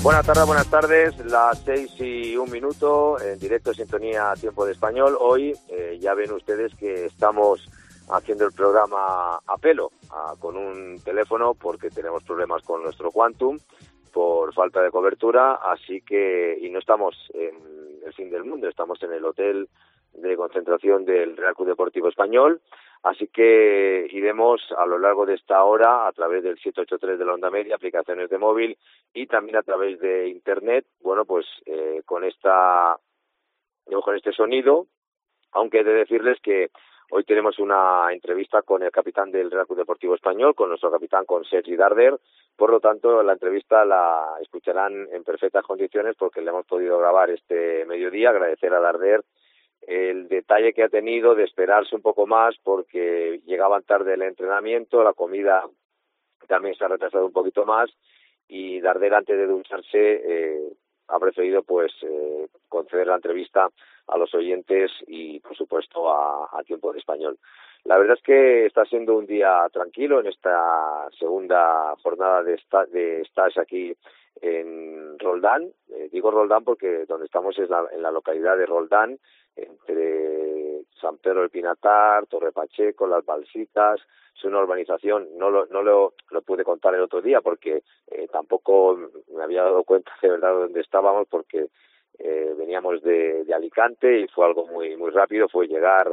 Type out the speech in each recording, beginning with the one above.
Buenas tardes, las 6:01, en directo Sintonía Tiempo de Español. Hoy ya ven ustedes que estamos haciendo el programa a pelo, con un teléfono, porque tenemos problemas con nuestro Quantum por falta de cobertura, así que, y no estamos en el fin del mundo, estamos en el hotel de concentración del Real Club Deportivo Español, así que iremos a lo largo de esta hora a través del 783 de la onda media, aplicaciones de móvil y también a través de internet, bueno, pues con este sonido, aunque he de decirles que hoy tenemos una entrevista con el capitán del Real Club Deportivo Español, con nuestro capitán, con Sergi Darder. Por lo tanto, la entrevista la escucharán en perfectas condiciones porque le hemos podido grabar este mediodía. Agradecer a Darder el detalle que ha tenido de esperarse un poco más porque llegaban tarde el entrenamiento, la comida también se ha retrasado un poquito más y Darder, antes de ducharse, ha preferido conceder la entrevista a los oyentes y, por supuesto, a Tiempo de Español. La verdad es que está siendo un día tranquilo en esta segunda jornada de stage aquí en Roldán. Digo Roldán porque donde estamos es en la localidad de Roldán, entre San Pedro del Pinatar, Torre Pacheco, Las Balsitas. Es una urbanización, no lo pude contar el otro día porque tampoco me había dado cuenta de verdad dónde estábamos, porque veníamos de Alicante y fue algo muy muy rápido, fue llegar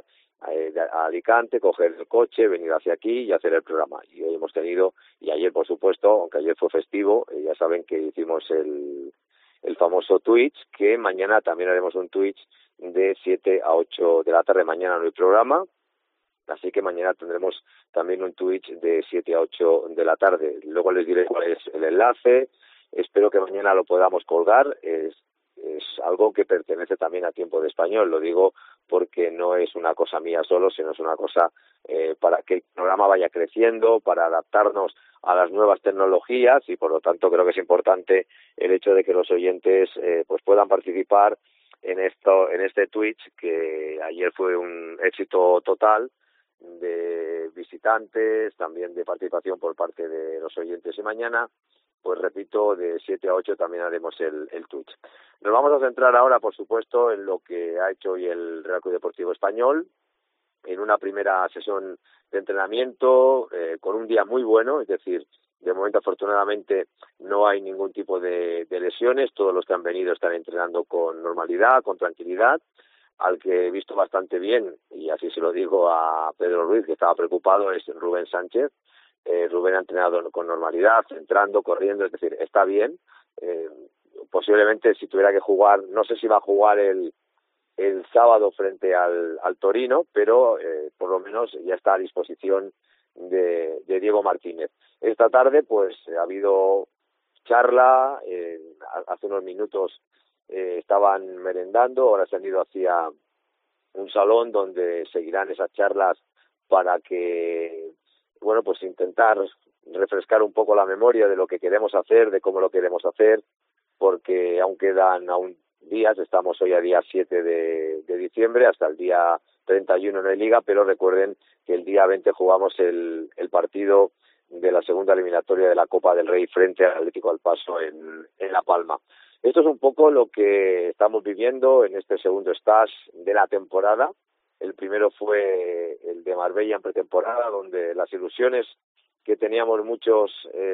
a Alicante, coger el coche, venir hacia aquí y hacer el programa. Y hoy hemos tenido, y ayer por supuesto, aunque ayer fue festivo, ya saben que hicimos el famoso Twitch, que mañana también haremos un Twitch de 7 a 8 de la tarde. Mañana no hay programa, así que mañana tendremos también un Twitch de 7 a 8 de la tarde. Luego les diré cuál es el enlace. Espero que mañana lo podamos colgar. Es algo que pertenece también a Tiempo de Español. Lo digo porque no es una cosa mía solo, sino es una cosa para que el programa vaya creciendo, para adaptarnos a las nuevas tecnologías, y por lo tanto creo que es importante el hecho de que los oyentes puedan participar en este Twitch, que ayer fue un éxito total de visitantes, también de participación por parte de los oyentes, y mañana, pues repito, de 7 a 8 también haremos el Twitch. Nos vamos a centrar ahora, por supuesto, en lo que ha hecho hoy el Real Club Deportivo Español, en una primera sesión de entrenamiento, con un día muy bueno, es decir, de momento afortunadamente no hay ningún tipo de lesiones, todos los que han venido están entrenando con normalidad, con tranquilidad. Al que he visto bastante bien, y así se lo digo a Pedro Ruiz, que estaba preocupado, es Rubén Sánchez. Rubén ha entrenado con normalidad, entrando, corriendo, es decir, está bien. Posiblemente si tuviera que jugar, no sé si va a jugar el sábado frente al Torino, pero por lo menos ya está a disposición de Diego Martínez. Esta tarde pues ha habido charla, hace unos minutos estaban merendando, ahora se han ido hacia un salón donde seguirán esas charlas para que, bueno, pues intentar refrescar un poco la memoria de lo que queremos hacer, de cómo lo queremos hacer, porque aún quedan días, estamos hoy a día 7 de diciembre, hasta el día 31 no hay liga, pero recuerden que el día 20 jugamos el partido de la segunda eliminatoria de la Copa del Rey frente al Atlético del Paso en La Palma. Esto es un poco lo que estamos viviendo en este segundo stage de la temporada. El primero fue el de Marbella en pretemporada, donde las ilusiones que teníamos muchos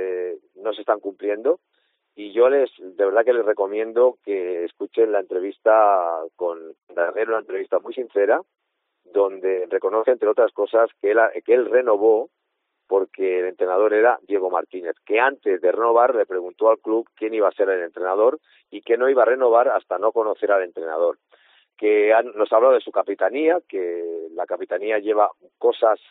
no se están cumpliendo. Y yo de verdad que les recomiendo que escuchen la entrevista con Darder, una entrevista muy sincera, donde reconoce, entre otras cosas, que él renovó porque el entrenador era Diego Martínez, que antes de renovar le preguntó al club quién iba a ser el entrenador y que no iba a renovar hasta no conocer al entrenador. Que nos ha hablado de su capitanía, que la capitanía lleva cosas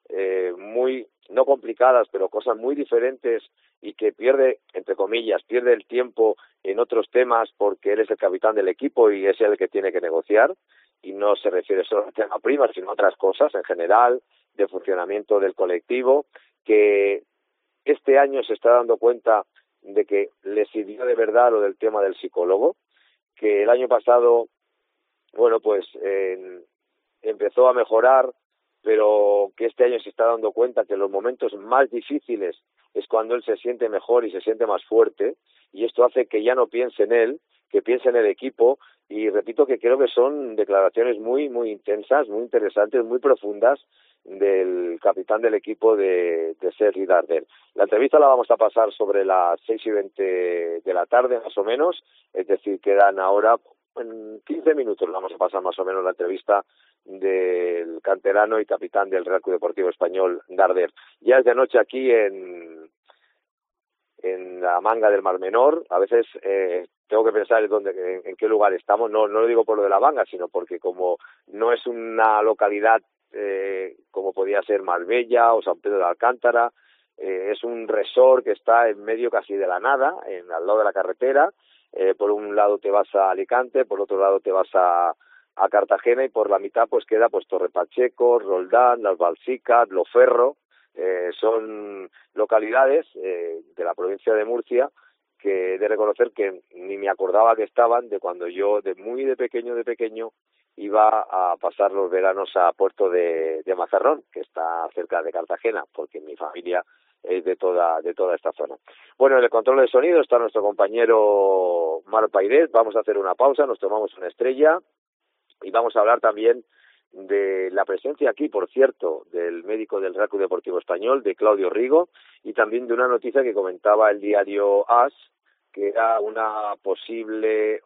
muy, no complicadas, pero cosas muy diferentes, y que pierde, entre comillas, pierde el tiempo en otros temas porque él es el capitán del equipo y es él el que tiene que negociar, y no se refiere solo al tema prima, sino a otras cosas en general, de funcionamiento del colectivo, que este año se está dando cuenta de que le sirvió de verdad lo del tema del psicólogo, que el año pasado, bueno, pues empezó a mejorar, pero que este año se está dando cuenta que en los momentos más difíciles es cuando él se siente mejor y se siente más fuerte, y esto hace que ya no piense en él, que piense en el equipo, y repito que creo que son declaraciones muy, muy intensas, muy interesantes, muy profundas del capitán del equipo de Sergi Darder. La entrevista la vamos a pasar sobre las 6:20 de la tarde, más o menos, es decir, quedan ahora, en 15 minutos vamos a pasar más o menos la entrevista del canterano y capitán del Real Club Deportivo Español, Darder. Ya es de noche aquí en la Manga del Mar Menor. A veces tengo que pensar en qué lugar estamos. No lo digo por lo de la Manga, sino porque como no es una localidad como podía ser Marbella o San Pedro de Alcántara, es un resort que está en medio casi de la nada, al lado de la carretera. Por un lado te vas a Alicante, por otro lado te vas a Cartagena, y por la mitad pues queda pues Torre Pacheco, Roldán, Las Balsicas, Loferro. Son localidades de la provincia de Murcia que he de reconocer que ni me acordaba que estaban de cuando yo de pequeño iba a pasar los veranos a Puerto de Mazarrón, que está cerca de Cartagena, porque mi familia es de toda esta zona. Bueno, en el control de sonido está nuestro compañero Mar Pairés. Vamos a hacer una pausa, nos tomamos una estrella y vamos a hablar también de la presencia aquí, por cierto, del médico del Real Club Deportivo Español, de Claudio Rigo, y también de una noticia que comentaba el diario AS, que era una posible,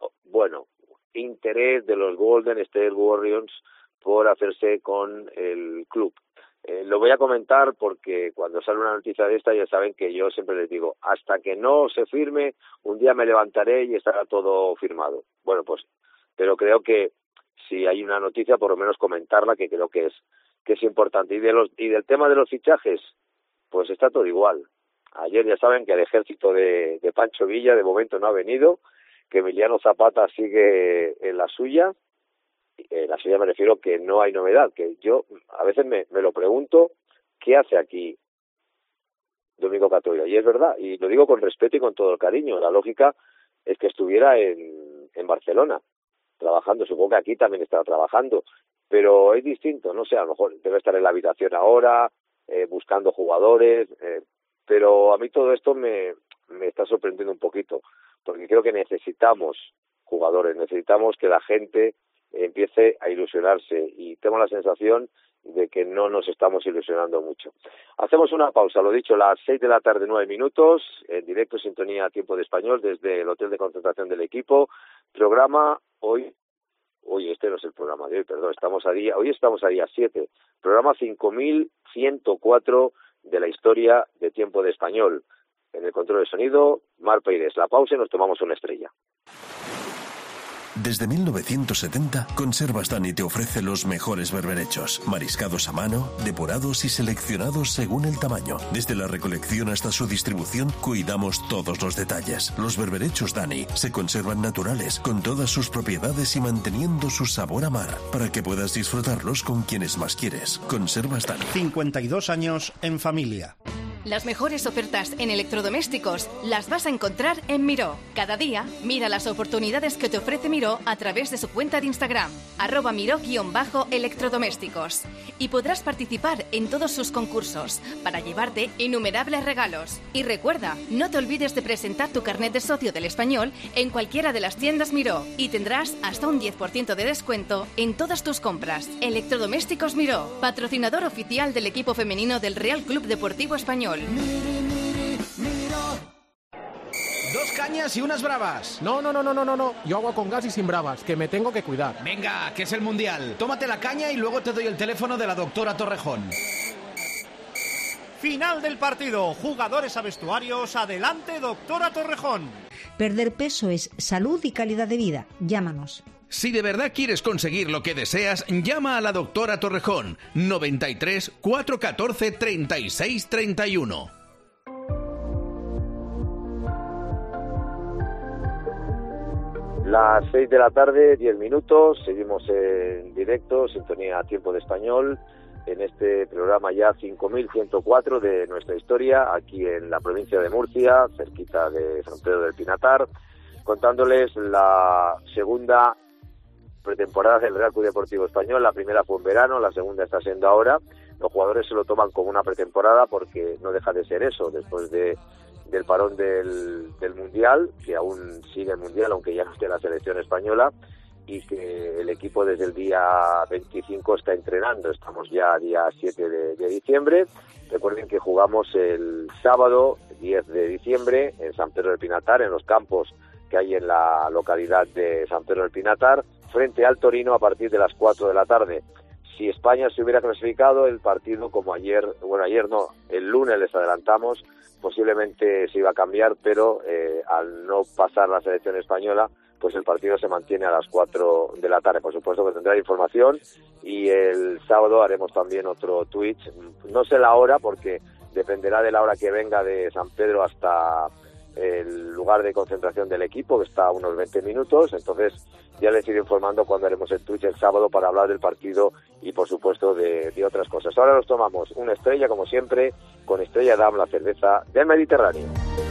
interés de los Golden State Warriors por hacerse con el club. Lo voy a comentar porque cuando sale una noticia de esta ya saben que yo siempre les digo, hasta que no se firme, un día me levantaré y estará todo firmado. Bueno, pues, pero creo que si hay una noticia, por lo menos comentarla, que creo que es importante. Y del tema de los fichajes, pues está todo igual. Ayer ya saben que el ejército de Pancho Villa de momento no ha venido, que Emiliano Zapata sigue en la suya. La suya me refiero que no hay novedad, que yo a veces me lo pregunto, ¿qué hace aquí Domingo Catoira? Y es verdad, y lo digo con respeto y con todo el cariño, la lógica es que estuviera en Barcelona trabajando, supongo que aquí también estará trabajando, pero es distinto, no sé, a lo mejor debe estar en la habitación ahora, buscando jugadores, pero a mí todo esto me está sorprendiendo un poquito, porque creo que necesitamos jugadores, necesitamos que la gente empiece a ilusionarse, y tengo la sensación de que no nos estamos ilusionando mucho. Hacemos una pausa, lo dicho, las 6 de la tarde, 9 minutos, en directo, sintonía Tiempo de Español, desde el hotel de concentración del equipo. Programa hoy este no es el programa de hoy, perdón, hoy estamos a día 7, programa 5104 de la historia de Tiempo de Español. En el control de sonido, Mar Peires. La pausa y nos tomamos una estrella. Desde 1970, Conservas Dani te ofrece los mejores berberechos, mariscados a mano, depurados y seleccionados según el tamaño. Desde la recolección hasta su distribución, cuidamos todos los detalles. Los berberechos Dani se conservan naturales, con todas sus propiedades y manteniendo su sabor a mar, para que puedas disfrutarlos con quienes más quieres. Conservas Dani. 52 años en familia. Las mejores ofertas en electrodomésticos las vas a encontrar en Miró. Cada día, mira las oportunidades que te ofrece Miró a través de su cuenta de Instagram, @Miró_electrodomésticos. Y podrás participar en todos sus concursos para llevarte innumerables regalos. Y recuerda, no te olvides de presentar tu carnet de socio del Español en cualquiera de las tiendas Miró y tendrás hasta un 10% de descuento en todas tus compras. Electrodomésticos Miró, patrocinador oficial del equipo femenino del Real Club Deportivo Español. 2 cañas y unas bravas. No. Yo agua con gas y sin bravas, que me tengo que cuidar. Venga, que es el Mundial. Tómate la caña y luego te doy el teléfono de la doctora Torrejón. Final del partido. Jugadores a vestuarios. Adelante, doctora Torrejón. Perder peso es salud y calidad de vida. Llámanos. Si de verdad quieres conseguir lo que deseas, llama a la doctora Torrejón. 93 414 36 31. Las 6 de la tarde, 10 minutos, seguimos en directo, sintonía Tiempo de Español, en este programa ya 5104 de nuestra historia, aquí en la provincia de Murcia, cerquita de San Pedro del Pinatar, contándoles la segunda pretemporada del Real Club Deportivo Español. La primera fue en verano, la segunda está siendo ahora, los jugadores se lo toman como una pretemporada porque no deja de ser eso, después del parón del Mundial, que aún sigue el Mundial, aunque ya no esté la selección española, y que el equipo desde el día 25 está entrenando. Estamos ya día 7 de diciembre. Recuerden que jugamos el sábado 10 de diciembre en San Pedro del Pinatar, en los campos que hay en la localidad de San Pedro del Pinatar, frente al Torino a partir de las 4 de la tarde. Si España se hubiera clasificado, el partido como el lunes les adelantamos, posiblemente se iba a cambiar, pero al no pasar la selección española, pues el partido se mantiene a las 4 de la tarde. Por supuesto que tendrá información y el sábado haremos también otro Twitch. No sé la hora porque dependerá de la hora que venga de San Pedro hasta el lugar de concentración del equipo, que está a unos 20 minutos. Entonces ya les iré informando cuando haremos el Twitch el sábado para hablar del partido y por supuesto de otras cosas. Ahora nos tomamos una estrella, como siempre, con Estrella Damm, la cerveza del Mediterráneo.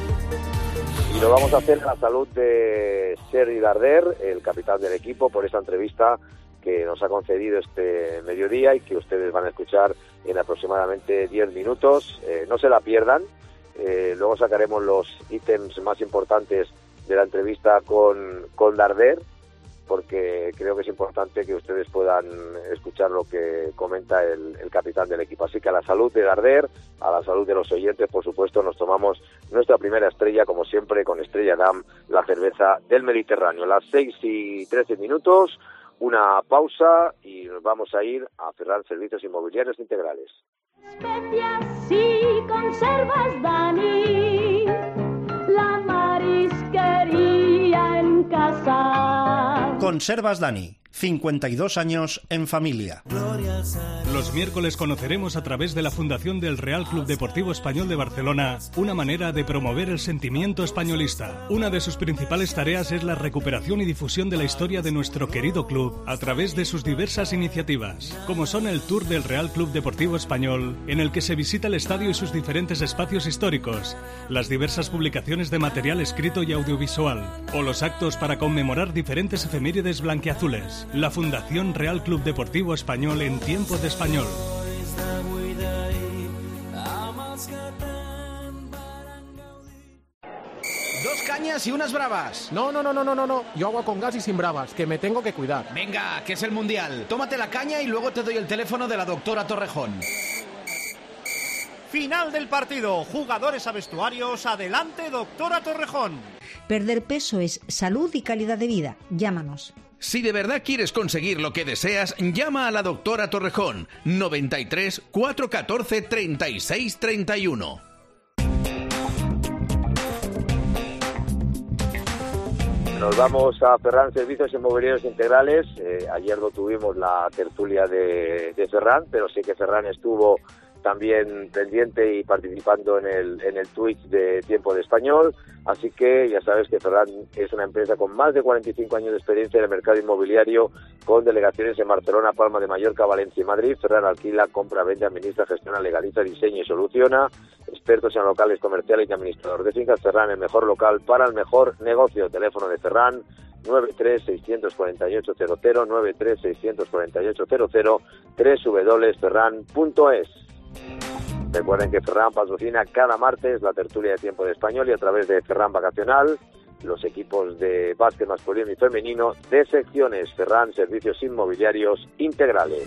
Y lo vamos a hacer a la salud de Sergi Darder, el capitán del equipo, por esta entrevista que nos ha concedido este mediodía y que ustedes van a escuchar en aproximadamente 10 minutos. No se la pierdan. Luego sacaremos los ítems más importantes de la entrevista con Darder, porque creo que es importante que ustedes puedan escuchar lo que comenta el capitán del equipo. Así que a la salud de Darder, a la salud de los oyentes, por supuesto, nos tomamos nuestra primera estrella, como siempre, con Estrella Damm, la cerveza del Mediterráneo. Las 6:13, una pausa y nos vamos a ir a Ferran Servicios Inmobiliarios Integrales. Especias y conservas, Dani, la marisquería en casa. Conservas Dani, 52 años en familia. Los miércoles conoceremos a través de la Fundación del Real Club Deportivo Español de Barcelona una manera de promover el sentimiento españolista. Una de sus principales tareas es la recuperación y difusión de la historia de nuestro querido club a través de sus diversas iniciativas, como son el Tour del Real Club Deportivo Español, en el que se visita el estadio y sus diferentes espacios históricos, las diversas publicaciones de material escrito y audiovisual, o los actos para conmemorar diferentes efemérides blanquiazules. La Fundación Real Club Deportivo Español en tiempo de español. 2 cañas y unas bravas. No. Yo agua con gas y sin bravas, que me tengo que cuidar. Venga, que es el Mundial. Tómate la caña y luego te doy el teléfono de la doctora Torrejón. Final del partido. Jugadores a vestuarios. Adelante, doctora Torrejón. Perder peso es salud y calidad de vida. Llámanos. Si de verdad quieres conseguir lo que deseas, llama a la doctora Torrejón, 93 414 36 31. Nos vamos a Ferran Servicios Inmobiliarios Integrales. Ayer no tuvimos la tertulia de Ferran, pero sí que Ferran estuvo también pendiente y participando en el Twitch de Tiempo de Español. Así que ya sabes que Ferran es una empresa con más de 45 años de experiencia en el mercado inmobiliario, con delegaciones en Barcelona, Palma de Mallorca, Valencia y Madrid. Ferran alquila, compra, vende, administra, gestiona, legaliza, diseña y soluciona. Expertos en locales comerciales y administrador de fincas. Ferran, el mejor local para el mejor negocio. Teléfono de Ferran, 93-648-00, 93-648-00, www.ferran.es. Recuerden que Ferran patrocina cada martes la tertulia de Tiempo de Español y a través de Ferran Vacacional los equipos de básquet masculino y femenino de secciones. Ferran Servicios Inmobiliarios Integrales.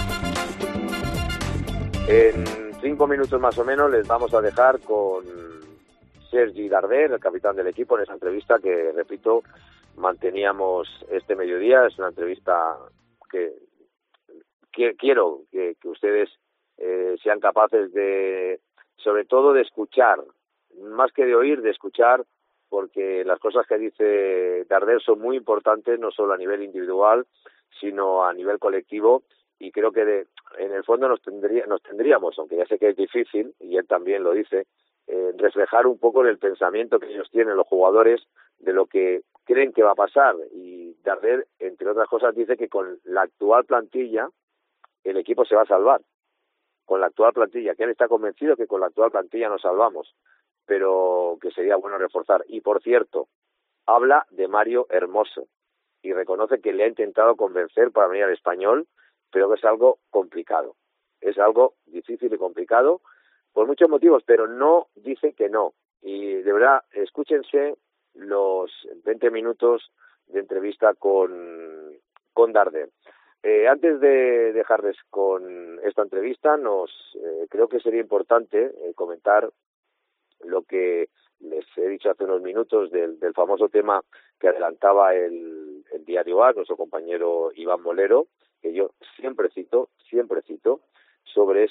En 5 minutos más o menos les vamos a dejar con Sergi Darder, el capitán del equipo, en esa entrevista que, repito, manteníamos este mediodía. Es una entrevista que quiero que ustedes sean capaces de, sobre todo, de escuchar, más que de oír, de escuchar, porque las cosas que dice Darder son muy importantes, no solo a nivel individual, sino a nivel colectivo, y creo que en el fondo nos tendríamos, aunque ya sé que es difícil, y él también lo dice, reflejar un poco en el pensamiento que ellos tienen, los jugadores, de lo que creen que va a pasar. Y Darder, entre otras cosas, dice que con la actual plantilla el equipo se va a salvar. Con la actual plantilla, que él está convencido que con la actual plantilla nos salvamos, pero que sería bueno reforzar. Y por cierto, habla de Mario Hermoso y reconoce que le ha intentado convencer para venir al Español, pero que es algo complicado. es algo difícil y complicado por muchos motivos, pero no dice que no. Y de verdad, escúchense los 20 minutos de entrevista con Darder. Antes de dejarles con esta entrevista, creo que sería importante comentar lo que les he dicho hace unos minutos del famoso tema que adelantaba el Diario A, nuestro compañero Iván Molero, que yo siempre cito, sobre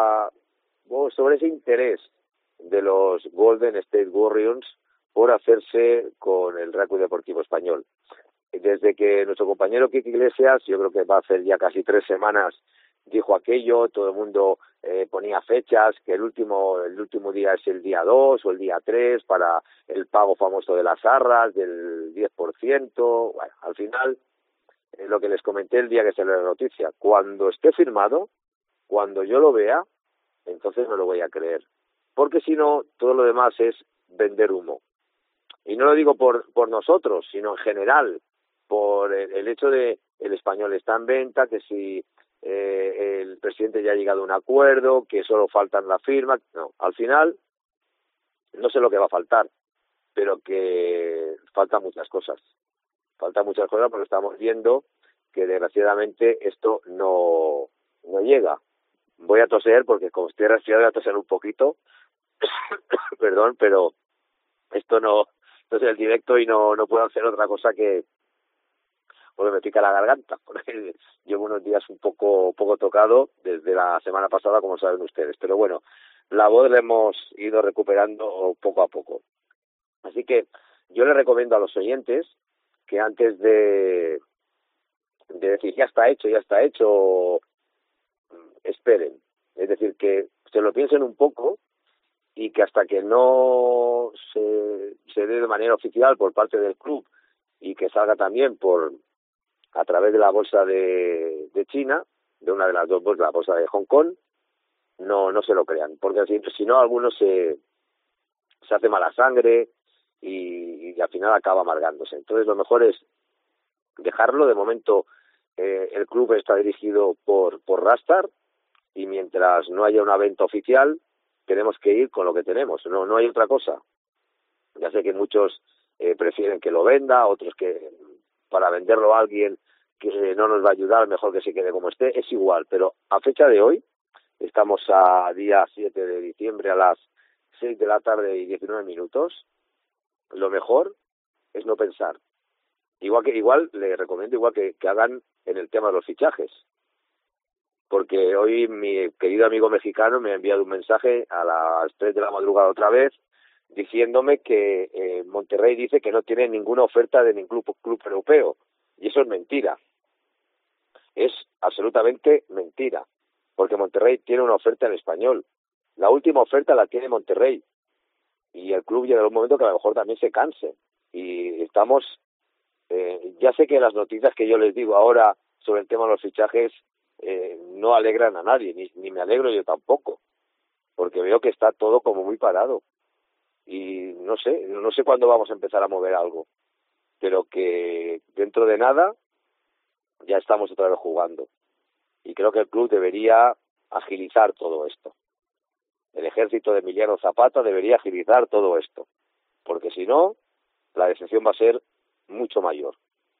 ese interés de los Golden State Warriors por hacerse con el Real Club Deportivo Español. Desde que nuestro compañero Quique Iglesias, yo creo que va a hacer ya casi 3 semanas, dijo aquello, todo el mundo ponía fechas, que el último día es el día 2 o el día 3 para el pago famoso de las arras, del 10%. Bueno, al final, lo que les comenté el día que salió la noticia, cuando esté firmado, cuando yo lo vea, entonces no lo voy a creer. Porque si no, todo lo demás es vender humo. Y no lo digo por nosotros, sino en general, por el hecho de el Español está en venta, que si el presidente ya ha llegado a un acuerdo, que solo faltan la firma. No, al final, no sé lo que va a faltar, pero que faltan muchas cosas. Faltan muchas cosas porque estamos viendo que desgraciadamente esto no llega. Voy a toser porque como estoy resfriado voy a toser un poquito. Perdón, pero esto no es el directo y no puedo hacer otra cosa que porque me pica la garganta, porque llevo unos días un poco tocado desde la semana pasada, como saben ustedes. Pero bueno, la voz la hemos ido recuperando poco a poco. Así que yo les recomiendo a los oyentes que antes de decir ya está hecho, esperen. Es decir, que se lo piensen un poco y que hasta que no se dé de manera oficial por parte del club y que salga también a través de la bolsa de China, de una de las dos bolsas, la bolsa de Hong Kong, no se lo crean, porque si no algunos se hace mala sangre y al final acaba amargándose. Entonces lo mejor es dejarlo. De momento el club está dirigido por Rastar y mientras no haya una venta oficial tenemos que ir con lo que tenemos, no hay otra cosa. Ya sé que muchos prefieren que lo venda, otros que para venderlo a alguien que no nos va a ayudar, mejor que se quede como esté, es igual. Pero a fecha de hoy, estamos a día 7 de diciembre a las 6 de la tarde y 19 minutos, lo mejor es no pensar. Igual le recomiendo que hagan en el tema de los fichajes. Porque hoy mi querido amigo mexicano me ha enviado un mensaje a las 3 de la madrugada otra vez, diciéndome que Monterrey dice que no tiene ninguna oferta de ningún club europeo. Y eso es mentira. Es absolutamente mentira. Porque Monterrey tiene una oferta en español. La última oferta la tiene Monterrey. Y el club llega a un momento que a lo mejor también se canse. Y estamos... ya sé que las noticias que yo les digo ahora sobre el tema de los fichajes no alegran a nadie, ni me alegro yo tampoco. Porque veo que está todo como muy parado. Y no sé cuándo vamos a empezar a mover algo, pero que dentro de nada ya estamos otra vez jugando. Y creo que el club debería agilizar todo esto. El ejército de Emiliano Zapata debería agilizar todo esto, porque si no, la decepción va a ser mucho mayor.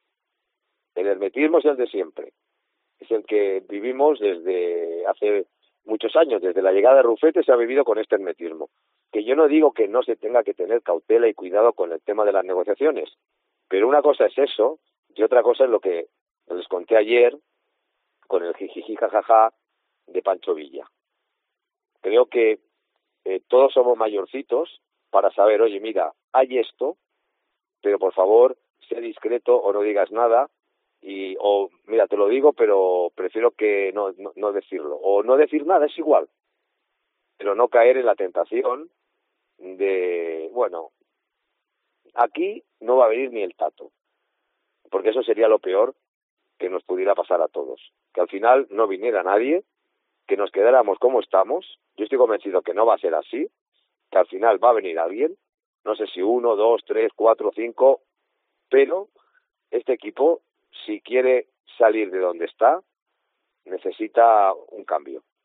El hermetismo es el de siempre, es el que vivimos desde hace muchos años, desde la llegada de Rufete se ha vivido con este hermetismo. Que yo no digo que no se tenga que tener cautela y cuidado con el tema de las negociaciones, pero una cosa es eso y otra cosa es lo que les conté ayer con el jijiji jajaja de Pancho Villa. Creo que todos somos mayorcitos para saber, oye, mira, hay esto, pero por favor, sé discreto o no digas nada, o mira, te lo digo, pero prefiero que no decirlo, o no decir nada, es igual, pero no caer en la tentación de, bueno, aquí no va a venir ni el tato, porque eso sería lo peor que nos pudiera pasar a todos, que al final no viniera nadie, que nos quedáramos como estamos. Yo estoy convencido que no va a ser así, que al final va a venir alguien, no sé si 1, 2, 3, 4, 5, pero este equipo, si quiere salir de donde está, necesita un cambio.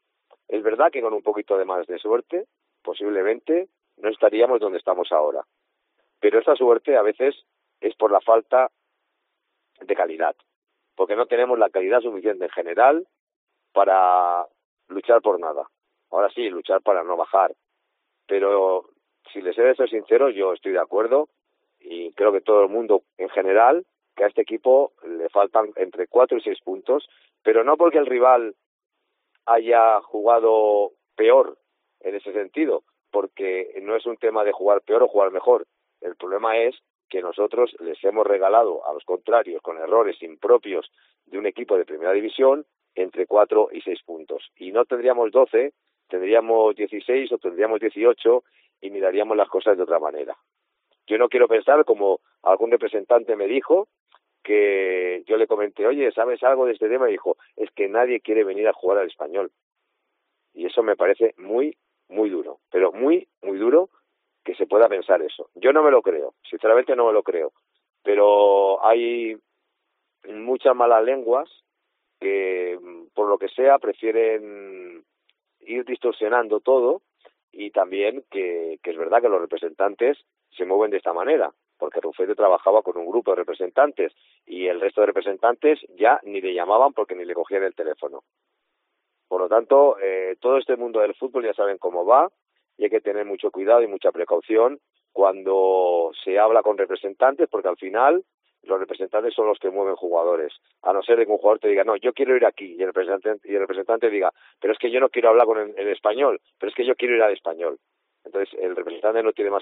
Es verdad que con un poquito de más de suerte, posiblemente no estaríamos donde estamos ahora. Pero esta suerte a veces es por la falta de calidad, porque no tenemos la calidad suficiente en general para luchar por nada. Ahora sí, luchar para no bajar. Pero si les he de ser sincero, yo estoy de acuerdo, y creo que todo el mundo en general, que a este equipo le faltan entre 4 y 6 puntos, pero no porque el rival haya jugado peor en ese sentido, porque no es un tema de jugar peor o jugar mejor. El problema es que nosotros les hemos regalado a los contrarios, con errores impropios de un equipo de primera división, entre 4 y 6 puntos. Y no tendríamos 12, tendríamos 16 o tendríamos 18 y miraríamos las cosas de otra manera. Yo no quiero pensar, como algún representante me dijo, que yo le comenté, oye, ¿sabes algo de este tema? Y dijo, es que nadie quiere venir a jugar al Español. Y eso me parece muy, muy duro, pero muy, muy duro que se pueda pensar eso. Yo no me lo creo, sinceramente no me lo creo, pero hay muchas malas lenguas que, por lo que sea, prefieren ir distorsionando todo, y también que es verdad que los representantes se mueven de esta manera, porque Rufete trabajaba con un grupo de representantes y el resto de representantes ya ni le llamaban porque ni le cogían el teléfono. Por lo tanto, todo este mundo del fútbol ya saben cómo va, y hay que tener mucho cuidado y mucha precaución cuando se habla con representantes, porque al final los representantes son los que mueven jugadores, a no ser de que un jugador te diga, no, yo quiero ir aquí, y el representante diga, pero es que yo no quiero hablar con el español, pero es que yo quiero ir al Español. Entonces el representante no tiene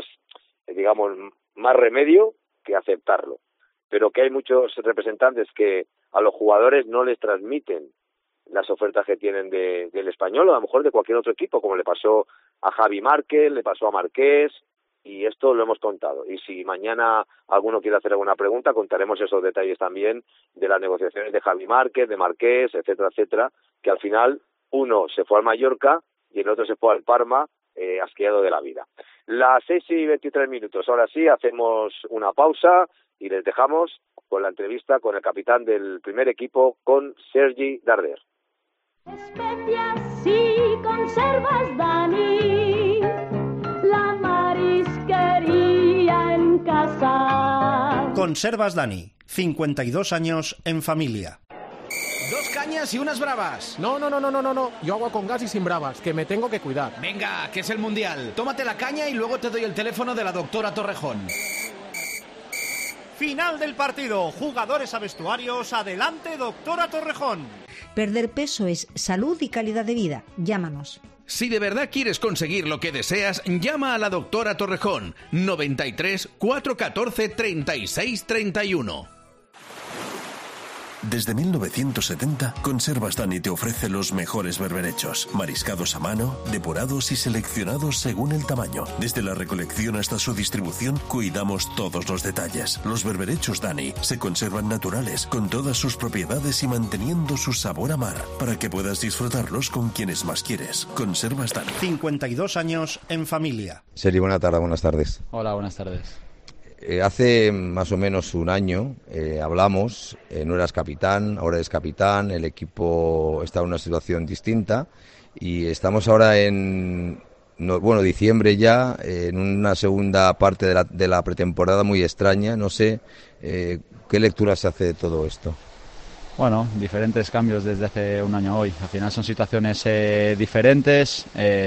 más remedio que aceptarlo. Pero que hay muchos representantes que a los jugadores no les transmiten las ofertas que tienen del Español, o a lo mejor de cualquier otro equipo, como le pasó a Javi Márquez, le pasó a Marqués, y esto lo hemos contado. Y si mañana alguno quiere hacer alguna pregunta, contaremos esos detalles también de las negociaciones de Javi Márquez, de Marqués, etcétera, etcétera, que al final uno se fue al Mallorca y el otro se fue al Parma, asqueado de la vida. Las 6:23. Ahora sí, hacemos una pausa y les dejamos con la entrevista con el capitán del primer equipo, con Sergi Darder. Especias y conservas, Dani, la marisquería en casa. Conservas Dani, 52 años en familia. 2 cañas y unas bravas. No. Yo agua con gas y sin bravas, que me tengo que cuidar. Venga, que es el Mundial. Tómate la caña y luego te doy el teléfono de la doctora Torrejón. Final del partido. Jugadores a vestuarios. Adelante, doctora Torrejón. Perder peso es salud y calidad de vida. Llámanos. Si de verdad quieres conseguir lo que deseas, llama a la doctora Torrejón. 93 414 36 31. Desde 1970, Conservas Dani te ofrece los mejores berberechos, mariscados a mano, depurados y seleccionados según el tamaño. Desde la recolección hasta su distribución, cuidamos todos los detalles. Los berberechos Dani se conservan naturales, con todas sus propiedades y manteniendo su sabor a mar, para que puedas disfrutarlos con quienes más quieres. Conservas Dani. 52 años en familia. Sergi, buenas tardes. Hola, buenas tardes. Hace más o menos un año hablamos, no eras capitán, ahora eres capitán, el equipo está en una situación distinta y estamos ahora en diciembre ya, en una segunda parte de la pretemporada muy extraña. No sé qué lectura se hace de todo esto. Bueno, diferentes cambios desde hace un año a hoy. Al final son situaciones diferentes.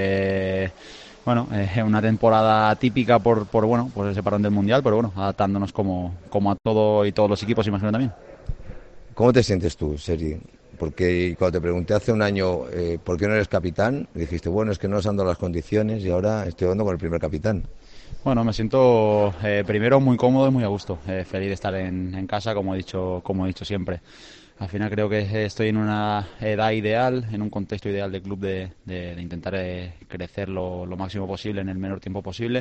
Una temporada típica por ese parón del Mundial, pero bueno, adaptándonos como a todo y todos los equipos, imagino también. ¿Cómo te sientes tú, Sergi? Porque cuando te pregunté hace un año por qué no eres capitán, dijiste, bueno, es que no se han dado las condiciones y ahora estoy hablando con el primer capitán. Bueno, me siento primero muy cómodo y muy a gusto, feliz de estar en casa, como he dicho siempre. Al final creo que estoy en una edad ideal, en un contexto ideal del club de intentar crecer lo máximo posible en el menor tiempo posible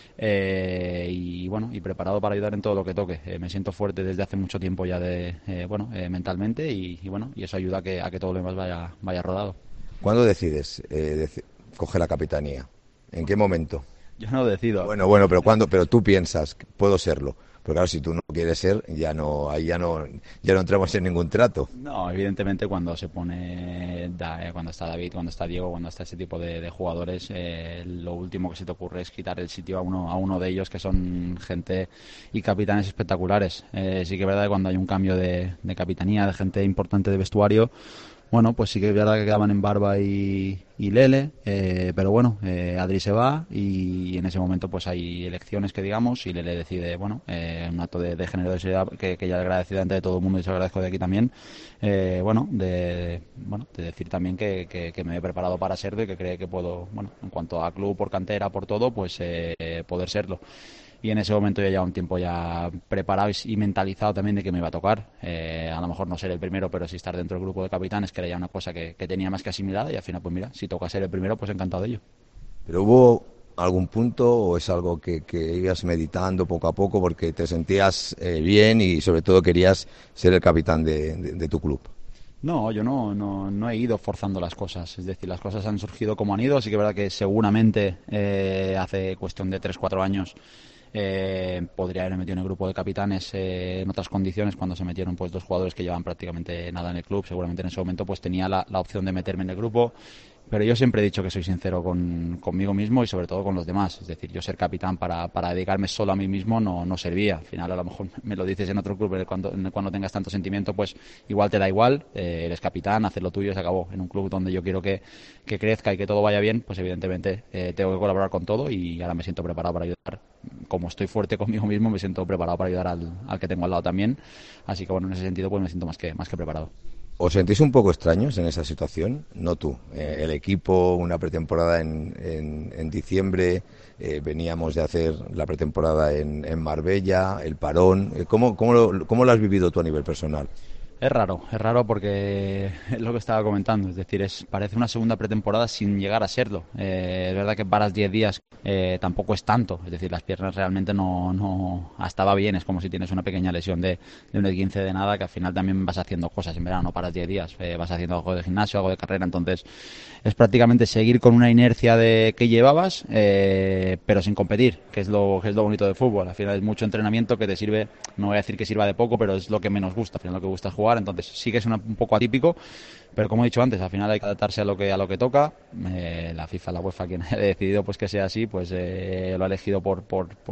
y preparado para ayudar en todo lo que toque. Me siento fuerte desde hace mucho tiempo ya mentalmente y eso ayuda a que todo lo demás vaya rodado. ¿Cuándo decides coger la capitanía? ¿En qué momento? Yo no decido. Bueno, pero tú piensas, puedo serlo. Pero claro, si tú no quieres ser, ahí ya no entramos en ningún trato. No, evidentemente cuando se pone, cuando está David, cuando está Diego, cuando está ese tipo de jugadores, lo último que se te ocurre es quitar el sitio a uno de ellos, que son gente y capitanes espectaculares. Sí que es verdad que cuando hay un cambio de capitanía, de gente importante de vestuario, bueno, pues sí que es verdad que quedaban en Barba y Lele, pero bueno, Adri se va y en ese momento pues hay elecciones que digamos y Lele decide, bueno, un acto de generosidad que ya le agradecido delante de todo el mundo y se lo agradezco de aquí también, de decir también que me he preparado para serlo y que cree que puedo, bueno, en cuanto a club, por cantera, por todo, pues poder serlo. Y en ese momento ya llevaba un tiempo ya preparado y mentalizado también de que me iba a tocar. A lo mejor no ser el primero, pero sí estar dentro del grupo de capitanes, que era ya una cosa que tenía más que asimilada, y al final, pues mira, si toca ser el primero, pues encantado de ello. ¿Pero hubo algún punto o es algo que ibas meditando poco a poco porque te sentías bien y sobre todo querías ser el capitán de tu club? No, yo no he ido forzando las cosas, es decir, las cosas han surgido como han ido, así que es verdad que seguramente hace cuestión de 3-4 años podría haber metido en el grupo de capitanes en otras condiciones cuando se metieron pues 2 jugadores que llevan prácticamente nada en el club. Seguramente en ese momento pues tenía la opción de meterme en el grupo, pero yo siempre he dicho que soy sincero conmigo mismo y sobre todo con los demás. Es decir, yo ser capitán para dedicarme solo a mí mismo no servía. Al final a lo mejor me lo dices en otro club cuando tengas tanto sentimiento, pues igual te da igual, eres capitán, haces lo tuyo y se acabó. En un club donde yo quiero que crezca y que todo vaya bien, pues evidentemente tengo que colaborar con todo y ahora me siento preparado para ayudar. Como estoy fuerte conmigo mismo, me siento preparado para ayudar al que tengo al lado también. Así que bueno, en ese sentido pues me siento más que preparado. ¿Os sentís un poco extraños en esa situación? No tú, el equipo, una pretemporada en diciembre, veníamos de hacer la pretemporada en Marbella, el parón. ¿Cómo lo has vivido tú a nivel personal? Es raro porque es lo que estaba comentando, es decir, parece una segunda pretemporada sin llegar a serlo. Es verdad que paras 10 días, tampoco es tanto, es decir, las piernas realmente no hasta va bien, es como si tienes una pequeña lesión de un 15 de nada, que al final también vas haciendo cosas, en verano no paras 10 días, vas haciendo algo de gimnasio, algo de carrera, entonces es prácticamente seguir con una inercia de que llevabas, pero sin competir, que es lo bonito del fútbol. Al final es mucho entrenamiento que te sirve, no voy a decir que sirva de poco, pero es lo que menos gusta, al final lo que gusta es jugar. Entonces sí que es un poco atípico, pero como he dicho antes, al final hay que adaptarse a lo que toca. La FIFA, la UEFA, quien haya decidido pues que sea así, pues lo ha elegido por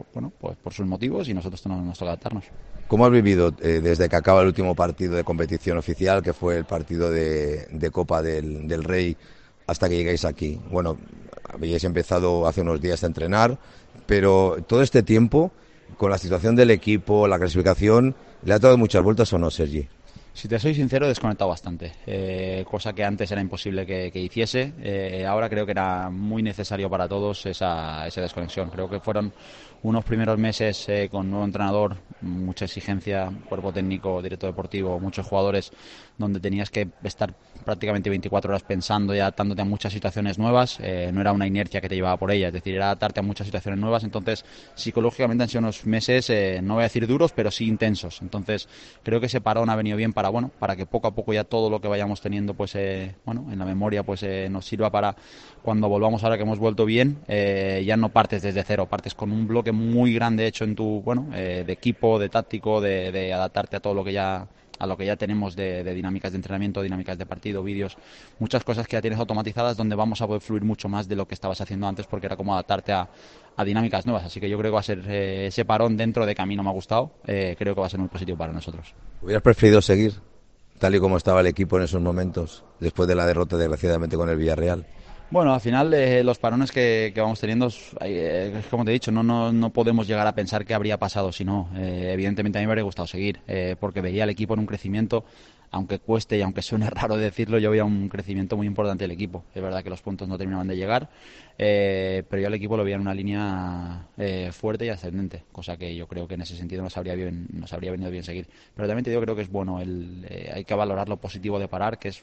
sus motivos y nosotros nos toca adaptarnos. ¿Cómo has vivido desde que acaba el último partido de competición oficial, que fue el partido de Copa del Rey, hasta que llegáis aquí? Bueno, habéis empezado hace unos días a entrenar, pero todo este tiempo, con la situación del equipo, la clasificación, ¿le ha dado muchas vueltas o no, Sergi? Si te soy sincero, he desconectado bastante, cosa que antes era imposible que hiciese. Ahora creo que era muy necesario para todos esa desconexión. Creo que fueron unos primeros meses con nuevo entrenador, mucha exigencia, cuerpo técnico, director deportivo, muchos jugadores, donde tenías que estar prácticamente 24 horas pensando y adaptándote a muchas situaciones nuevas. No era una inercia que te llevaba por ella, es decir, era adaptarte a muchas situaciones nuevas. Entonces, psicológicamente han sido unos meses, no voy a decir duros, pero sí intensos. Entonces, creo que ese parón ha venido bien para que poco a poco ya todo lo que vayamos teniendo pues en la memoria pues nos sirva para cuando volvamos, ahora que hemos vuelto bien, ya no partes desde cero, partes con un bloque muy grande hecho en tu de equipo, de táctico, de adaptarte a todo lo que ya tenemos de dinámicas de entrenamiento, dinámicas de partido, vídeos, muchas cosas que ya tienes automatizadas, donde vamos a poder fluir mucho más de lo que estabas haciendo antes, porque era como adaptarte a dinámicas nuevas. Así que yo creo que va a ser ese parón dentro de que a mí no me ha gustado, creo que va a ser muy positivo para nosotros. ¿Hubieras preferido seguir tal y como estaba el equipo en esos momentos, después de la derrota desgraciadamente con el Villarreal? Bueno, al final los parones que vamos teniendo, como te he dicho, no podemos llegar a pensar qué habría pasado si no. Evidentemente a mí me habría gustado seguir, porque veía al equipo en un crecimiento, aunque cueste y aunque suene raro decirlo, yo veía un crecimiento muy importante del equipo. Es verdad que los puntos no terminaban de llegar, pero yo al equipo lo veía en una línea fuerte y ascendente, cosa que yo creo que en ese sentido nos habría venido bien seguir. Pero también te digo, creo que es bueno, hay que valorar lo positivo de parar, que es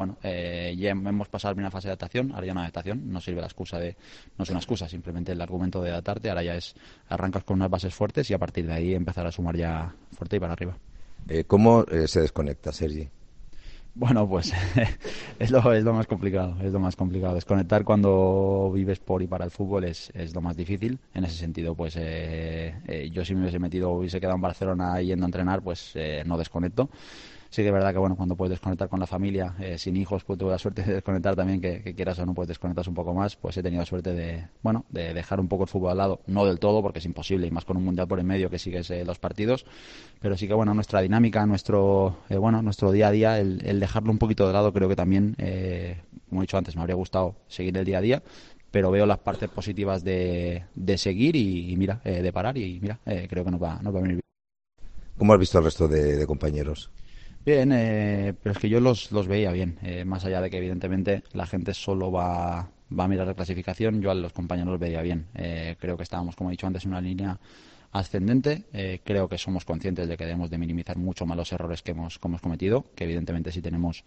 ya hemos pasado la primera fase de adaptación, ahora ya no hay adaptación, no sirve la excusa no es una excusa, simplemente el argumento de adaptarte, ahora ya arrancas con unas bases fuertes y a partir de ahí empezar a sumar ya fuerte y para arriba. ¿Cómo se desconecta, Sergi? Bueno, pues es lo más complicado, es lo más complicado. Desconectar cuando vives por y para el fútbol es lo más difícil. En ese sentido, pues yo si me hubiese quedado en Barcelona yendo a entrenar, pues no desconecto. Sí que es verdad que bueno, cuando puedes desconectar con la familia, sin hijos, pues tuve la suerte de desconectar también, que quieras o no, pues desconectas un poco más. Pues he tenido la suerte de dejar un poco el fútbol al lado, no del todo, porque es imposible, y más con un mundial por en medio que sigues los partidos, pero sí que bueno, nuestra dinámica, nuestro día a día, el dejarlo un poquito de lado, creo que también, como he dicho antes, me habría gustado seguir el día a día, pero veo las partes positivas de seguir y mira, de parar, y mira, creo que nos va a venir bien. ¿Cómo has visto al resto de compañeros? Bien, pero es que yo los veía bien, más allá de que evidentemente la gente solo va a mirar la clasificación, yo a los compañeros los veía bien. Creo que estábamos, como he dicho antes, en una línea ascendente. Creo que somos conscientes de que debemos de minimizar mucho más los errores que hemos cometido, que evidentemente si tenemos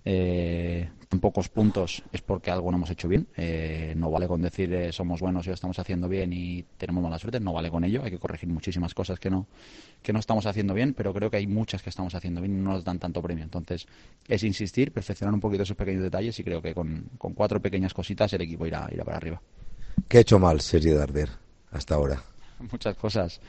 en pocos puntos es porque algo no hemos hecho bien. No vale con decir somos buenos y lo estamos haciendo bien y tenemos mala suerte, no vale con ello. Hay que corregir muchísimas cosas que no estamos haciendo bien, pero creo que hay muchas que estamos haciendo bien y no nos dan tanto premio. Entonces es insistir, perfeccionar un poquito esos pequeños detalles, y creo que con 4 pequeñas cositas el equipo irá para arriba. ¿Qué ha hecho mal Sergi Darder hasta ahora? Muchas cosas.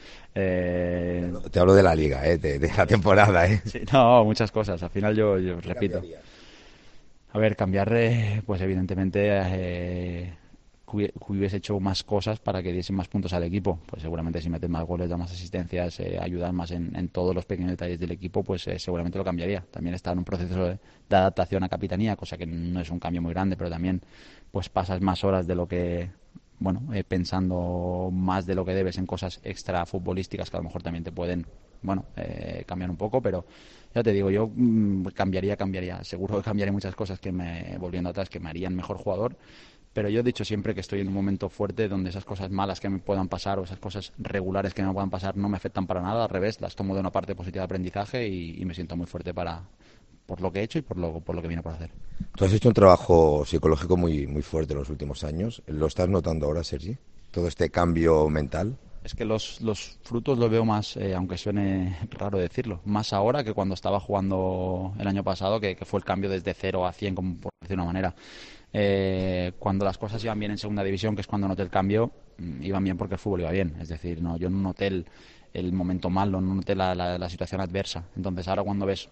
Te hablo de la liga, de la temporada. Sí, no, muchas cosas. Al final yo repito. A ver, cambiar, pues evidentemente hubiese hecho más cosas para que diesen más puntos al equipo. Pues seguramente si metes más goles, da más asistencias, ayudas más en todos los pequeños detalles del equipo, pues seguramente lo cambiaría. También está en un proceso de adaptación a capitanía, cosa que no es un cambio muy grande, pero también pues pasas más horas de lo que... pensando más de lo que debes en cosas extra futbolísticas que a lo mejor también te pueden cambiar un poco, pero ya te digo, yo cambiaría, seguro que cambiaré muchas cosas volviendo atrás, que me harían mejor jugador, pero yo he dicho siempre que estoy en un momento fuerte donde esas cosas malas que me puedan pasar o esas cosas regulares que me puedan pasar no me afectan para nada, al revés, las tomo de una parte positiva de aprendizaje y me siento muy fuerte por lo que he hecho y por lo que viene por hacer. Tú has hecho un trabajo psicológico muy, muy fuerte en los últimos años. ¿Lo estás notando ahora, Sergi? Todo este cambio mental. Es que los frutos los veo más, aunque suene raro decirlo, más ahora que cuando estaba jugando el año pasado, que fue el cambio desde 0 a 100, como por decir de una manera. Cuando las cosas iban bien en segunda división, que es cuando noté el cambio, iban bien porque el fútbol iba bien. Es decir, no, yo no noté el momento malo, no noté la situación adversa. Entonces ahora cuando ves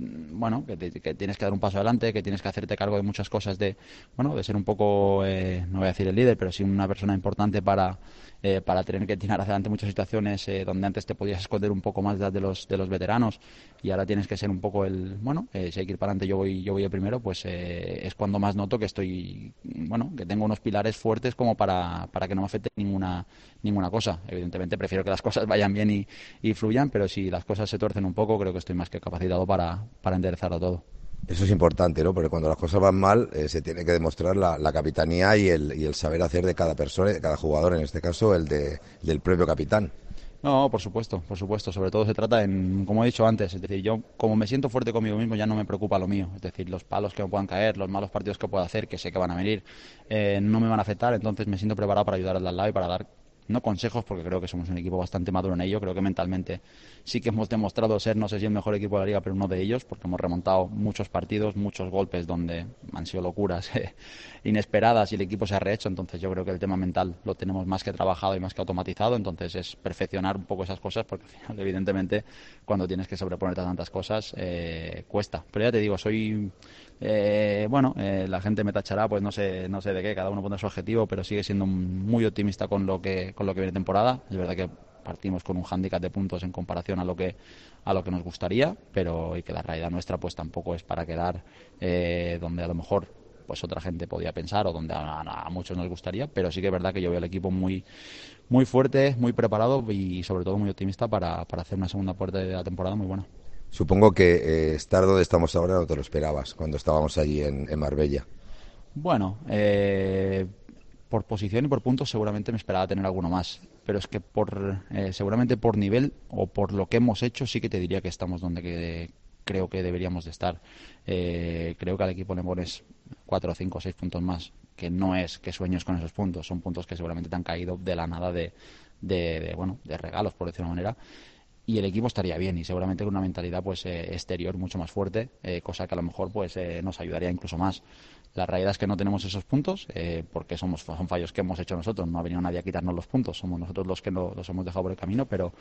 que tienes que dar un paso adelante, que tienes que hacerte cargo de muchas cosas, de ser un poco, no voy a decir el líder, pero sí una persona importante para tener que tirar hacia adelante muchas situaciones donde antes te podías esconder un poco más de los veteranos, y ahora tienes que ser un poco si hay que ir para adelante, yo voy el primero, pues es cuando más noto que estoy, que tengo unos pilares fuertes como para que no me afecte ninguna cosa. Evidentemente prefiero que las cosas vayan bien y fluyan, pero si las cosas se tuercen un poco, creo que estoy más que capacitado para enderezarlo todo. Eso es importante, ¿no? Porque cuando las cosas van mal se tiene que demostrar la capitanía y el saber hacer de cada persona y de cada jugador, en este caso del propio capitán. No, por supuesto. Sobre todo se trata como he dicho antes, es decir, yo como me siento fuerte conmigo mismo ya no me preocupa lo mío. Es decir, los palos que me puedan caer, los malos partidos que pueda hacer, que sé que van a venir, no me van a afectar, entonces me siento preparado para ayudar al de al lado y para dar, no consejos, porque creo que somos un equipo bastante maduro en ello. Creo que mentalmente sí que hemos demostrado ser, no sé si el mejor equipo de la liga, pero uno de ellos, porque hemos remontado muchos partidos, muchos golpes donde han sido locuras inesperadas y el equipo se ha rehecho. Entonces yo creo que el tema mental lo tenemos más que trabajado y más que automatizado. Entonces es perfeccionar un poco esas cosas, porque al final, evidentemente, cuando tienes que sobreponerte a tantas cosas, cuesta. Pero ya te digo, soy... la gente me tachará, pues no sé de qué, cada uno pone su objetivo, pero sigue siendo muy optimista con lo que viene temporada. Es verdad que partimos con un hándicap de puntos en comparación a lo que nos gustaría, pero y que la realidad nuestra pues tampoco es para quedar donde a lo mejor pues otra gente podía pensar o donde a muchos nos gustaría, pero sí que es verdad que yo veo el equipo muy muy fuerte, muy preparado y sobre todo muy optimista para hacer una segunda parte de la temporada muy buena. Supongo que estar donde estamos ahora no te lo esperabas cuando estábamos allí en Marbella. Bueno, por posición y por puntos seguramente me esperaba tener alguno más, pero es que seguramente por nivel o por lo que hemos hecho sí que te diría que estamos donde creo que deberíamos de estar. Creo que al equipo le pones 4, 5, 6 puntos más, que no es que sueños con esos puntos, son puntos que seguramente te han caído de la nada de regalos, por decirlo de una manera. y el equipo estaría bien, y seguramente con una mentalidad pues exterior mucho más fuerte, cosa que a lo mejor pues nos ayudaría incluso más. La realidad es que no tenemos esos puntos porque son fallos que hemos hecho nosotros, no ha venido nadie a quitarnos los puntos, somos nosotros los que los hemos dejado por el camino, pero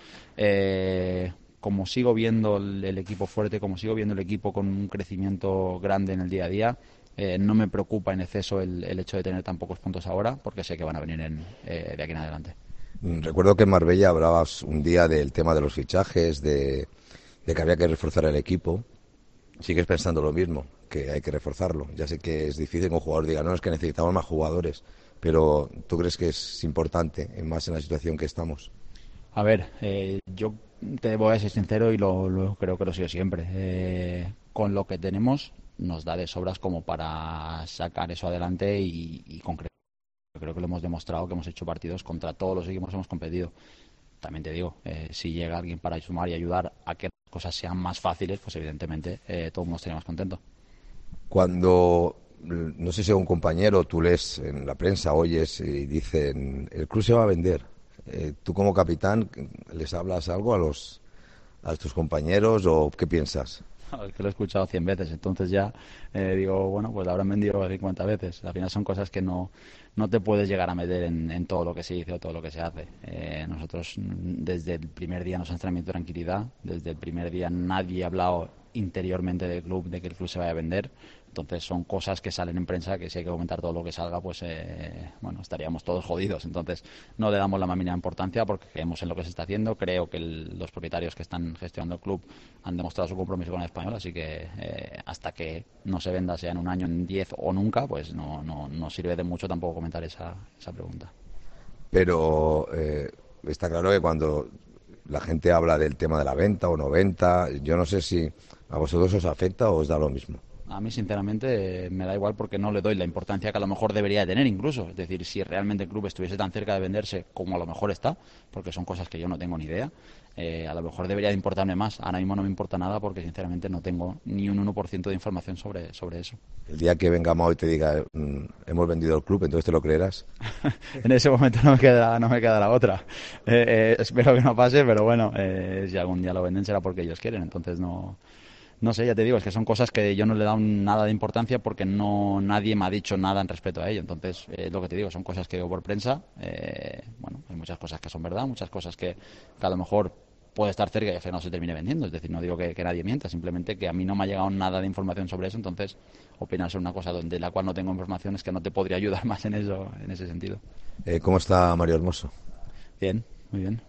como sigo viendo el equipo fuerte, como sigo viendo el equipo con un crecimiento grande en el día a día, no me preocupa en exceso el hecho de tener tan pocos puntos ahora, porque sé que van a venir de aquí en adelante. Recuerdo que en Marbella hablabas un día del tema de los fichajes, de que había que reforzar el equipo. ¿Sigues pensando lo mismo, que hay que reforzarlo? Ya sé que es difícil que un jugador diga, no, es que necesitamos más jugadores, pero ¿tú crees que es importante, más en la situación que estamos? A ver, yo te voy a ser sincero y lo creo que lo sigo siempre. Con lo que tenemos nos da de sobras como para sacar eso adelante y concretar. Creo que lo hemos demostrado, que hemos hecho partidos contra todos los equipos que hemos competido. También te digo, si llega alguien para sumar y ayudar a que las cosas sean más fáciles, pues evidentemente todo el mundo estaría más contento. Cuando, no sé si un compañero, tú lees en la prensa, oyes y dicen, el club se va a vender. ¿Tú como capitán les hablas algo a tus compañeros o qué piensas? Es que lo he escuchado 100 veces, entonces ya digo, bueno, pues lo habrán vendido 50 veces. Al final son cosas que no te puedes llegar a meter en todo lo que se dice o todo lo que se hace. Nosotros desde el primer día nos han transmitido tranquilidad, desde el primer día nadie ha hablado interiormente del club, de que el club se vaya a vender. Entonces son cosas que salen en prensa, que si hay que comentar todo lo que salga, pues bueno, estaríamos todos jodidos. Entonces no le damos la más mínima importancia porque creemos en lo que se está haciendo. Creo que los propietarios que están gestionando el club han demostrado su compromiso con el español, así que hasta que no se venda, sea en un año, en 10 o nunca, pues no sirve de mucho tampoco comentar esa pregunta. Pero está claro que cuando la gente habla del tema de la venta o no venta, yo no sé si a vosotros os afecta o os da lo mismo. A mí, sinceramente, me da igual porque no le doy la importancia que a lo mejor debería tener incluso. Es decir, si realmente el club estuviese tan cerca de venderse como a lo mejor está, porque son cosas que yo no tengo ni idea, a lo mejor debería de importarme más. Ahora mismo no me importa nada porque, sinceramente, no tengo ni un 1% de información sobre eso. El día que venga Mao y te diga, hemos vendido el club, ¿entonces te lo creerás? En ese momento no me queda la otra. Espero que no pase, pero bueno, si algún día lo venden será porque ellos quieren, entonces no sé, ya te digo, es que son cosas que yo no le he dado nada de importancia porque nadie me ha dicho nada en respecto a ello. Entonces, lo que te digo, son cosas que digo por prensa. Bueno, hay muchas cosas que son verdad, muchas cosas que a lo mejor puede estar cerca y al final no se termine vendiendo. Es decir, no digo que nadie mienta, simplemente que a mí no me ha llegado nada de información sobre eso. Entonces, opinar sobre una cosa de la cual no tengo información es que no te podría ayudar más en ese sentido. ¿Cómo está Mario Hermoso? Bien, muy bien.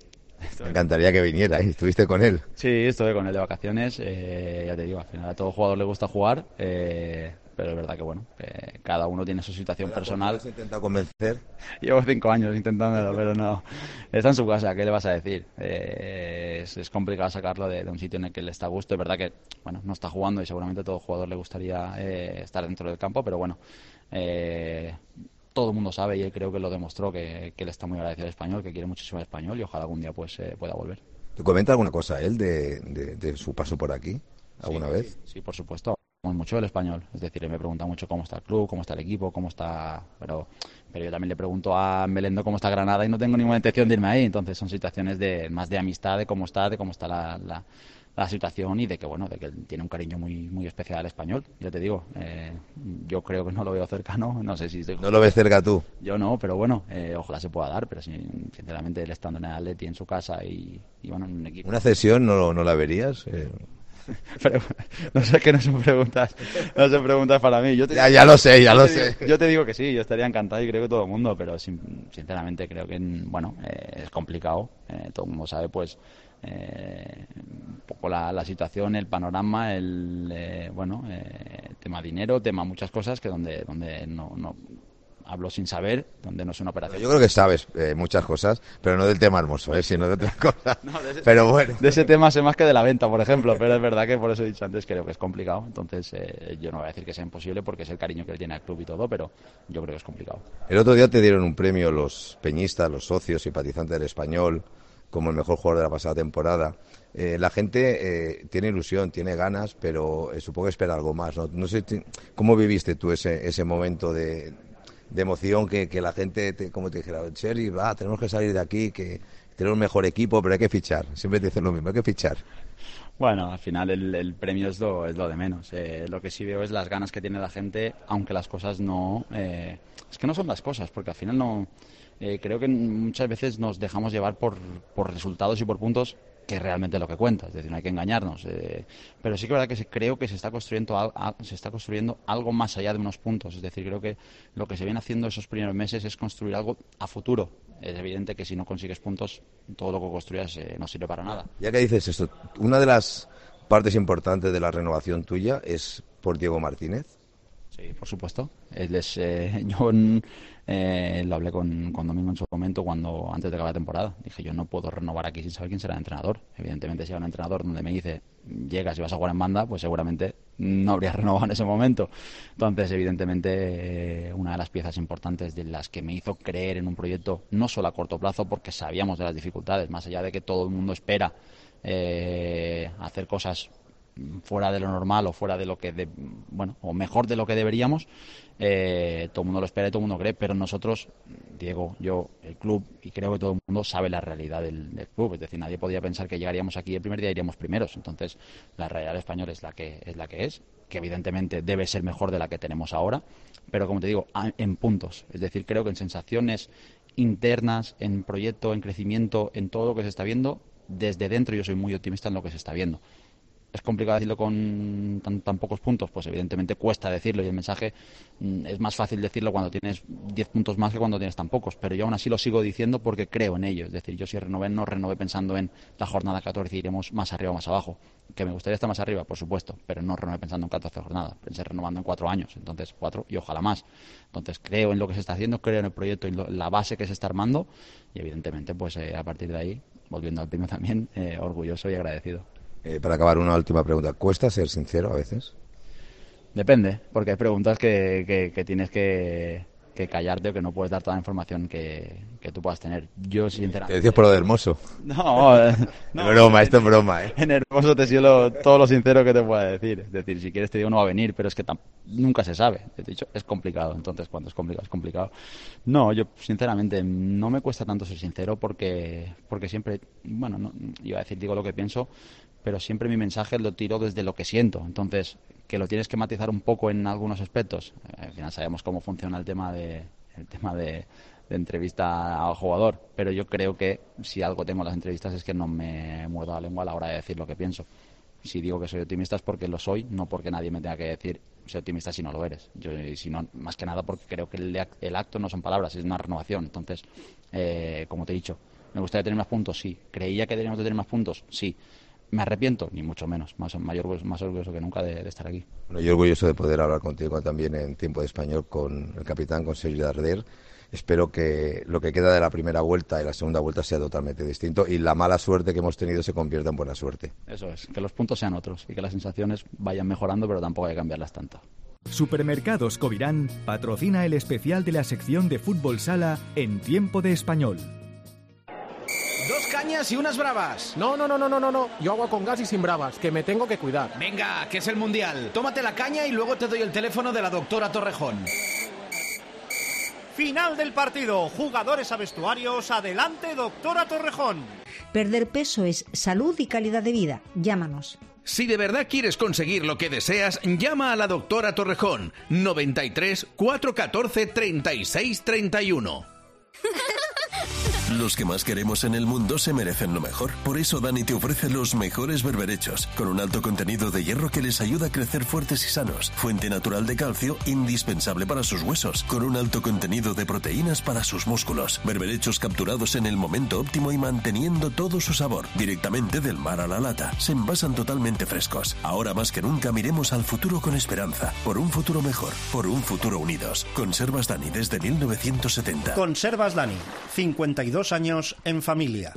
Me encantaría que viniera, ¿estuviste con él? Sí, estuve con él de vacaciones, ya te digo, al final a todo jugador le gusta jugar, pero es verdad que bueno, cada uno tiene su situación personal. ¿Has intentado convencer? Llevo 5 años intentándolo, pero no, está en su casa, ¿qué le vas a decir? Es complicado sacarlo de un sitio en el que le está a gusto, es verdad que bueno, no está jugando y seguramente a todo jugador le gustaría estar dentro del campo, pero bueno, todo el mundo sabe y él creo que lo demostró que él está muy agradecido al español, que quiere muchísimo al español y ojalá algún día pues pueda volver. ¿Te comenta alguna cosa él de su paso por aquí alguna vez? Sí, por supuesto. Hablamos mucho del español, es decir, él me pregunta mucho cómo está el club, cómo está el equipo, cómo está, pero yo también le pregunto a Melendo cómo está Granada y no tengo ninguna intención de irme ahí, entonces son situaciones más de amistad, de cómo está la situación y de que bueno, de que él tiene un cariño muy muy especial al español. Ya te digo, yo creo que no lo veo cercano, no sé si ¿No lo ves cerca tú? Yo no, pero bueno, ojalá se pueda dar, pero sinceramente él estando en el Atleti en su casa y bueno, en un equipo. ¿Una cesión no la verías? Pero, no sé, que no son preguntas para mí. Ya lo sé. Yo te digo que sí, yo estaría encantado y creo que todo el mundo, pero sinceramente creo que bueno, es complicado. Todo el mundo sabe pues un poco la situación, el panorama, bueno, tema dinero, tema muchas cosas que donde no hablo sin saber, donde no es una operación. Yo creo que sabes muchas cosas, pero no del tema Hermoso, sino de otras cosas. Pero bueno. De ese tema sé más que de la venta, por ejemplo, pero es verdad que por eso he dicho antes, creo que es complicado. Entonces, yo no voy a decir que sea imposible porque es el cariño que le tiene al club y todo, pero yo creo que es complicado. El otro día te dieron un premio los peñistas, los socios, simpatizantes del Español, como el mejor jugador de la pasada temporada. La gente tiene ilusión, tiene ganas, pero supongo que espera algo más, ¿no? No sé cómo viviste tú ese momento de emoción que la gente, como te dijera, Cheri, tenemos que salir de aquí, que tener un mejor equipo, pero hay que fichar. Siempre te dicen lo mismo, hay que fichar. Bueno, al final el premio es lo de menos. Lo que sí veo es las ganas que tiene la gente, aunque las cosas no... es que no son las cosas, porque al final no... creo que muchas veces nos dejamos llevar por resultados y por puntos, que es realmente lo que cuenta. Es decir, no hay que engañarnos. Pero sí que es verdad que creo que se está construyendo algo más allá de unos puntos. Es decir, creo que lo que se viene haciendo esos primeros meses es construir algo a futuro. Es evidente que si no consigues puntos, todo lo que construyas no sirve para nada. Ya que dices esto, una de las partes importantes de la renovación tuya es por Diego Martínez. Sí, por supuesto. Yo lo hablé con Domingo en su momento antes de acabar la temporada. Dije, yo no puedo renovar aquí sin saber quién será el entrenador. Evidentemente, si hay un entrenador donde me dice, llegas y vas a jugar en banda, pues seguramente no habría renovado en ese momento. Entonces, evidentemente, una de las piezas importantes de las que me hizo creer en un proyecto, no solo a corto plazo, porque sabíamos de las dificultades, más allá de que todo el mundo espera hacer cosas fuera de lo normal o fuera de lo que o mejor de lo que deberíamos, todo el mundo lo espera y todo el mundo cree, pero nosotros, Diego, yo, el club, y creo que todo el mundo sabe la realidad del club. Es decir, nadie podía pensar que llegaríamos aquí el primer día iríamos primeros. Entonces la realidad del Español es la que es, que evidentemente debe ser mejor de la que tenemos ahora, pero como te digo, en puntos. Es decir, creo que en sensaciones internas, en proyecto, en crecimiento, en todo lo que se está viendo, desde dentro yo soy muy optimista en lo que se está viendo. ¿Es complicado decirlo con tan pocos puntos? Pues evidentemente cuesta decirlo, y el mensaje es más fácil decirlo cuando tienes 10 puntos más que cuando tienes tan pocos, pero yo aún así lo sigo diciendo porque creo en ello. Es decir, yo si renové, no renové pensando en la jornada 14 iremos más arriba o más abajo. Que me gustaría estar más arriba, por supuesto, pero no renové pensando en 14 jornadas, pensé renovando en 4 años, entonces 4 y ojalá más. Entonces creo en lo que se está haciendo, creo en el proyecto y la base que se está armando, y evidentemente pues a partir de ahí, volviendo al tema también, orgulloso y agradecido. Para acabar, una última pregunta. ¿Cuesta ser sincero a veces? Depende, porque hay preguntas que tienes que callarte o que no puedes dar toda la información que tú puedas tener. Yo, sinceramente... Te decías por lo de Hermoso. No, es broma, esto es broma, En Hermoso te sigo todo lo sincero que te pueda decir. Es decir, si quieres te digo no va a venir, pero es que nunca se sabe. He dicho, es complicado. Entonces, cuando es complicado, es complicado. No, yo, sinceramente, no me cuesta tanto ser sincero porque siempre, no iba a decir, digo lo que pienso, pero siempre mi mensaje lo tiro desde lo que siento. Entonces, que lo tienes que matizar un poco en algunos aspectos. Al final sabemos cómo funciona el tema de entrevista al jugador, pero yo creo que si algo tengo en las entrevistas es que no me muerdo la lengua a la hora de decir lo que pienso. Si digo que soy optimista es porque lo soy, no porque nadie me tenga que decir soy optimista si no lo eres. Yo, si no, más que nada porque creo que el acto no son palabras, es una renovación. Entonces, como te he dicho, ¿me gustaría tener más puntos? Sí. ¿Creía que teníamos que tener más puntos? Sí. ¿Me arrepiento? Ni mucho menos. Más orgulloso que nunca de estar aquí. Bueno, yo orgulloso de poder hablar contigo también en Tiempo de Español con el capitán, con Sergi Darder. Espero que lo que queda de la primera vuelta y la segunda vuelta sea totalmente distinto y la mala suerte que hemos tenido se convierta en buena suerte. Eso es, que los puntos sean otros y que las sensaciones vayan mejorando, pero tampoco hay que cambiarlas tanto. Supermercados Covirán patrocina el especial de la sección de fútbol sala en Tiempo de Español. 2 cañas y unas bravas. No. Yo agua con gas y sin bravas, que me tengo que cuidar. Venga, que es el Mundial. Tómate la caña y luego te doy el teléfono de la doctora Torrejón. Final del partido. Jugadores a vestuarios. Adelante, doctora Torrejón. Perder peso es salud y calidad de vida. Llámanos. Si de verdad quieres conseguir lo que deseas, llama a la doctora Torrejón. 93 414 36 31. Los que más queremos en el mundo se merecen lo mejor. Por eso Dani te ofrece los mejores berberechos, con un alto contenido de hierro que les ayuda a crecer fuertes y sanos. Fuente natural de calcio, indispensable para sus huesos, con un alto contenido de proteínas para sus músculos. Berberechos capturados en el momento óptimo y manteniendo todo su sabor. Directamente del mar a la lata. Se envasan totalmente frescos. Ahora más que nunca miremos al futuro con esperanza. Por un futuro mejor. Por un futuro unidos. Conservas Dani desde 1970. Conservas Dani. 52 años en familia.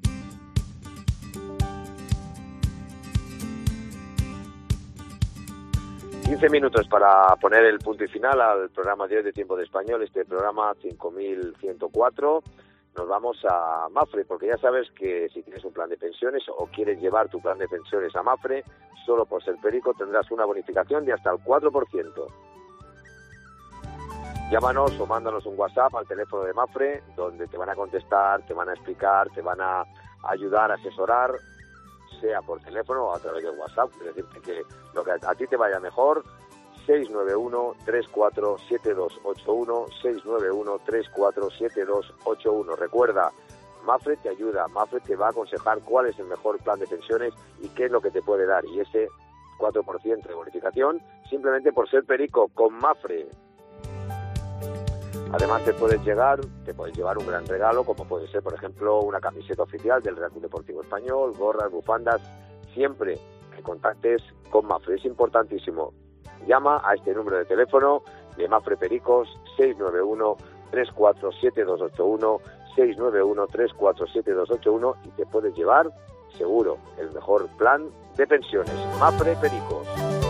Minutos para poner el punto y final al programa de hoy de Tiempo de Español, este programa 5104. Nos vamos a Mapfre, porque ya sabes que si tienes un plan de pensiones o quieres llevar tu plan de pensiones a Mapfre, solo por ser perico tendrás una bonificación de hasta el 4%. Llámanos o mándanos un WhatsApp al teléfono de Mapfre, donde te van a contestar, te van a explicar, te van a ayudar, a asesorar, sea por teléfono o a través de WhatsApp. Es decir, que lo que a ti te vaya mejor. 691-347281, 691-347281. Recuerda, Mapfre te ayuda, Mapfre te va a aconsejar cuál es el mejor plan de pensiones y qué es lo que te puede dar. Y ese 4% de bonificación simplemente por ser perico con Mapfre. Además te puedes llevar un gran regalo, como puede ser, por ejemplo, una camiseta oficial del Real Club Deportivo Español, gorras, bufandas, siempre que contactes con Mapfre. Es importantísimo. Llama a este número de teléfono de Mapfre Pericos, 691-347281, 691-347281, y te puedes llevar, seguro, el mejor plan de pensiones. Mapfre Pericos.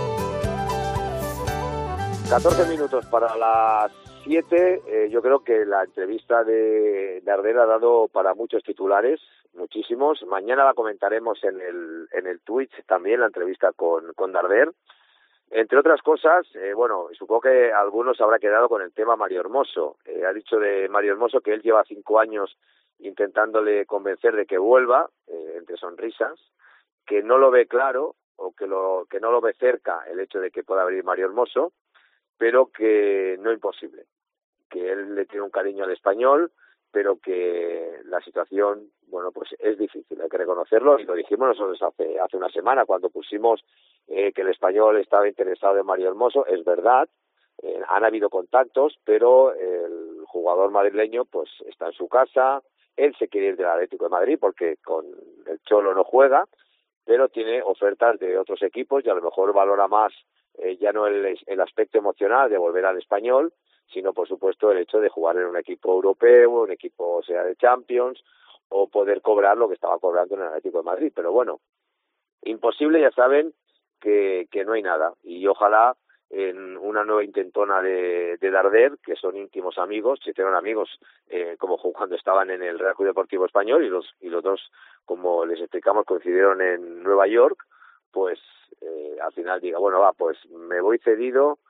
14 minutos para las 7. Yo creo que la entrevista de Darder ha dado para muchos titulares, muchísimos. Mañana la comentaremos en el Twitch también, la entrevista con Darder. Entre otras cosas, supongo que algunos habrá quedado con el tema Mario Hermoso. Ha dicho de Mario Hermoso que él lleva 5 años intentándole convencer de que vuelva, entre sonrisas, que no lo ve claro o que no lo ve cerca el hecho de que pueda venir Mario Hermoso, pero que no es imposible, que él le tiene un cariño al Español, pero que la situación, pues es difícil, hay que reconocerlo, y lo dijimos nosotros hace una semana cuando pusimos que el Español estaba interesado en Mario Hermoso. Es verdad, han habido contactos, pero el jugador madrileño pues está en su casa, él se quiere ir del Atlético de Madrid porque con el Cholo no juega, pero tiene ofertas de otros equipos y a lo mejor valora más ya no el aspecto emocional de volver al Español, sino por supuesto el hecho de jugar en un equipo europeo, un equipo sea de Champions, o poder cobrar lo que estaba cobrando en el Atlético de Madrid. Pero bueno, imposible, ya saben que no hay nada, y ojalá en una nueva intentona de Darder, que son íntimos amigos, se hicieron amigos como cuando estaban en el Real Club Deportivo Español, y los dos, como les explicamos, coincidieron en Nueva York, pues al final diga, pues me voy cedido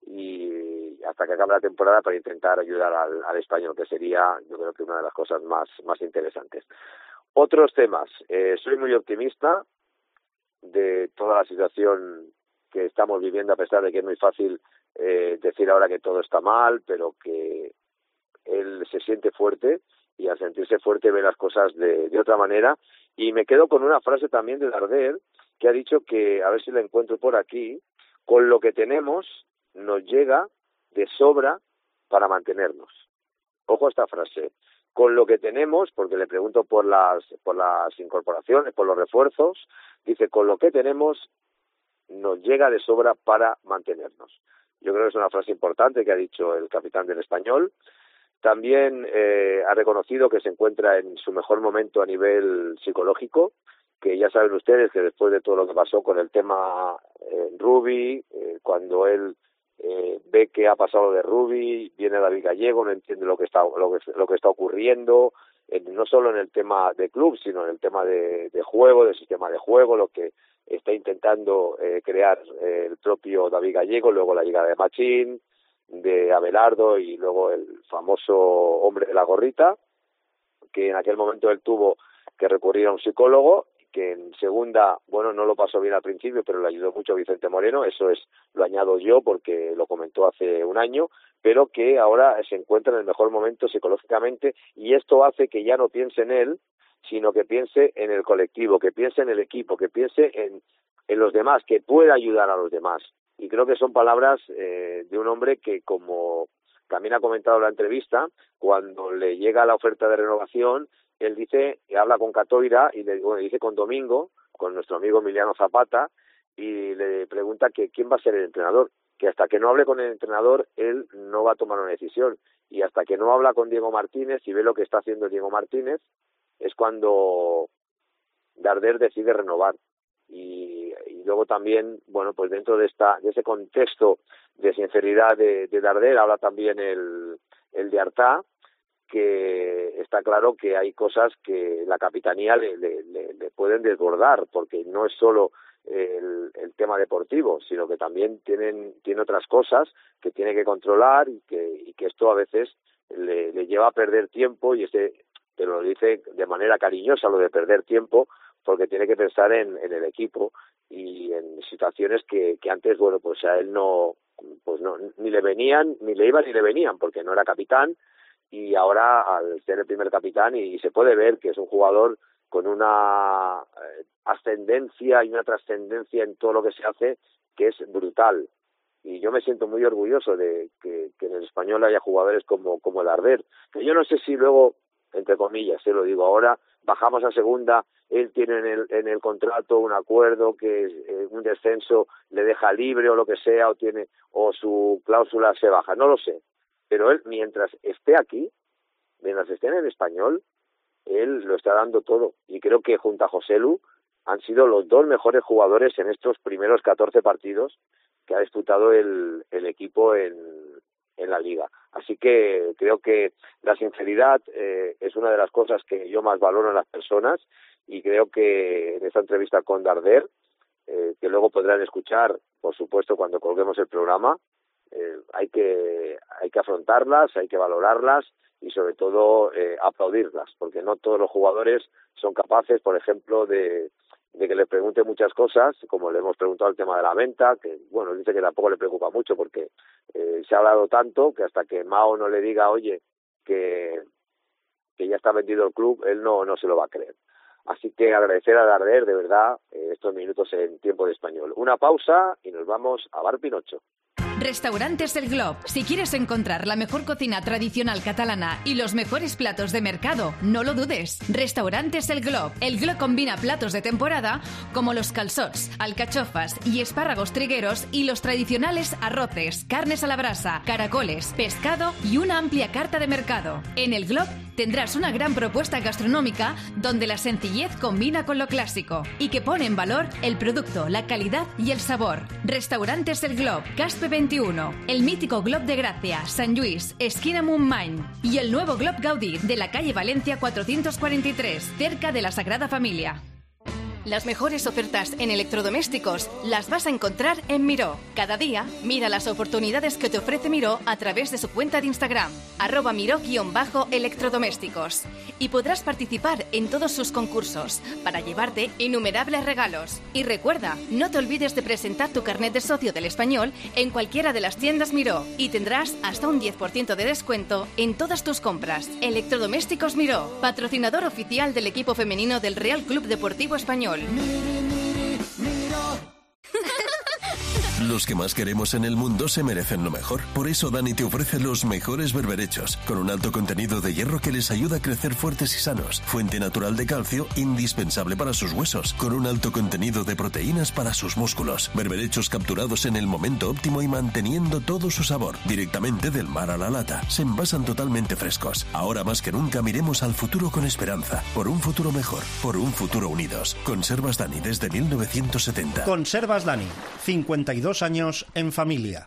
y hasta que acabe la temporada para intentar ayudar al Español, que sería, yo creo que una de las cosas más interesantes. Otros temas, soy muy optimista de toda la situación que estamos viviendo, a pesar de que es muy fácil decir ahora que todo está mal, pero que él se siente fuerte, y al sentirse fuerte ve las cosas de otra manera. Y me quedo con una frase también de Darder, que ha dicho que, a ver si la encuentro por aquí, con lo que tenemos nos llega de sobra para mantenernos. Ojo a esta frase. Con lo que tenemos, porque le pregunto por las incorporaciones, por los refuerzos, dice, con lo que tenemos nos llega de sobra para mantenernos. Yo creo que es una frase importante que ha dicho el capitán del Español. También ha reconocido que se encuentra en su mejor momento a nivel psicológico, que ya saben ustedes que después de todo lo que pasó con el tema Rubi, cuando él ve que ha pasado de Rubi, viene David Gallego, no entiende lo que está ocurriendo, no solo en el tema de club, sino en el tema de juego, del sistema de juego, lo que está intentando crear el propio David Gallego, luego la llegada de Machín, de Abelardo y luego el famoso hombre de la gorrita, que en aquel momento él tuvo que recurrir a un psicólogo, que en segunda, no lo pasó bien al principio, pero le ayudó mucho Vicente Moreno, eso lo añado yo porque lo comentó hace un año, pero que ahora se encuentra en el mejor momento psicológicamente, y esto hace que ya no piense en él, sino que piense en el colectivo, que piense en el equipo, que piense en los demás, que pueda ayudar a los demás. Y creo que son palabras de un hombre que, como también ha comentado en la entrevista, cuando le llega la oferta de renovación, él dice, habla con Catoira y le dice con Domingo, con nuestro amigo Emiliano Zapata, y le pregunta que quién va a ser el entrenador, que hasta que no hable con el entrenador él no va a tomar una decisión, y hasta que no habla con Diego Martínez y ve lo que está haciendo Diego Martínez es cuando Darder decide renovar. Y luego también, pues dentro de ese contexto de sinceridad de Darder, habla también el de Artá, que está claro que hay cosas que la capitanía le pueden desbordar, porque no es solo el tema deportivo, sino que también tiene otras cosas que tiene que controlar y que esto a veces le lleva a perder tiempo, y te lo dice de manera cariñosa, lo de perder tiempo, porque tiene que pensar en el equipo y en situaciones que antes, bueno, pues a él ni le venían, ni le iban ni le venían, porque no era capitán, y ahora al ser el primer capitán, y se puede ver que es un jugador con una ascendencia y una trascendencia en todo lo que se hace, que es brutal. Y yo me siento muy orgulloso de que en el Español haya jugadores como Darder, que yo no sé si luego, entre comillas, se lo digo ahora, bajamos a segunda, él tiene en el contrato un acuerdo que un descenso le deja libre o lo que sea, o su cláusula se baja, no lo sé. Pero él, mientras esté aquí, mientras esté en el Español, él lo está dando todo. Y creo que junto a Joselu han sido los dos mejores jugadores en estos primeros 14 partidos que ha disputado el equipo en la Liga. Así que creo que la sinceridad es una de las cosas que yo más valoro en las personas, y creo que en esta entrevista con Darder, que luego podrán escuchar, por supuesto, cuando colguemos el programa, hay que afrontarlas, hay que valorarlas y sobre todo aplaudirlas, porque no todos los jugadores son capaces, por ejemplo, de que le pregunte muchas cosas, como le hemos preguntado el tema de la venta, que bueno, dice que tampoco le preocupa mucho porque se ha hablado tanto que hasta que Mao no le diga, oye, que ya está vendido el club, él no se lo va a creer. Así que agradecer a Darder, de verdad, estos minutos en Tiempo de Español. Una pausa y nos vamos a Bar Pinocho. Restaurantes El Glob. Si quieres encontrar la mejor cocina tradicional catalana y los mejores platos de mercado, no lo dudes. Restaurantes El Glob. El Glob combina platos de temporada como los calçots, alcachofas y espárragos trigueros, y los tradicionales arroces, carnes a la brasa, caracoles, pescado y una amplia carta de mercado. En El Glob tendrás una gran propuesta gastronómica donde la sencillez combina con lo clásico y que pone en valor el producto, la calidad y el sabor. Restaurantes El Glob, Caspe 21, el mítico Glob de Gracia, Sant Lluís, esquina Montmany, y el nuevo Glob Gaudí de la calle Valencia 443, cerca de la Sagrada Familia. Las mejores ofertas en electrodomésticos las vas a encontrar en Miró. Cada día, mira las oportunidades que te ofrece Miró a través de su cuenta de Instagram, @Miró_electrodomésticos. Y podrás participar en todos sus concursos para llevarte innumerables regalos. Y recuerda, no te olvides de presentar tu carnet de socio del Español en cualquiera de las tiendas Miró y tendrás hasta un 10% de descuento en todas tus compras. Electrodomésticos Miró, patrocinador oficial del equipo femenino del Real Club Deportivo Español. Los que más queremos en el mundo se merecen lo mejor. Por eso Dani te ofrece los mejores berberechos, con un alto contenido de hierro que les ayuda a crecer fuertes y sanos. Fuente natural de calcio, indispensable para sus huesos, con un alto contenido de proteínas para sus músculos. Berberechos capturados en el momento óptimo y manteniendo todo su sabor. Directamente del mar a la lata. Se envasan totalmente frescos. Ahora más que nunca miremos al futuro con esperanza. Por un futuro mejor. Por un futuro unidos. Conservas Dani desde 1970. Conservas Dani. 52 años en familia.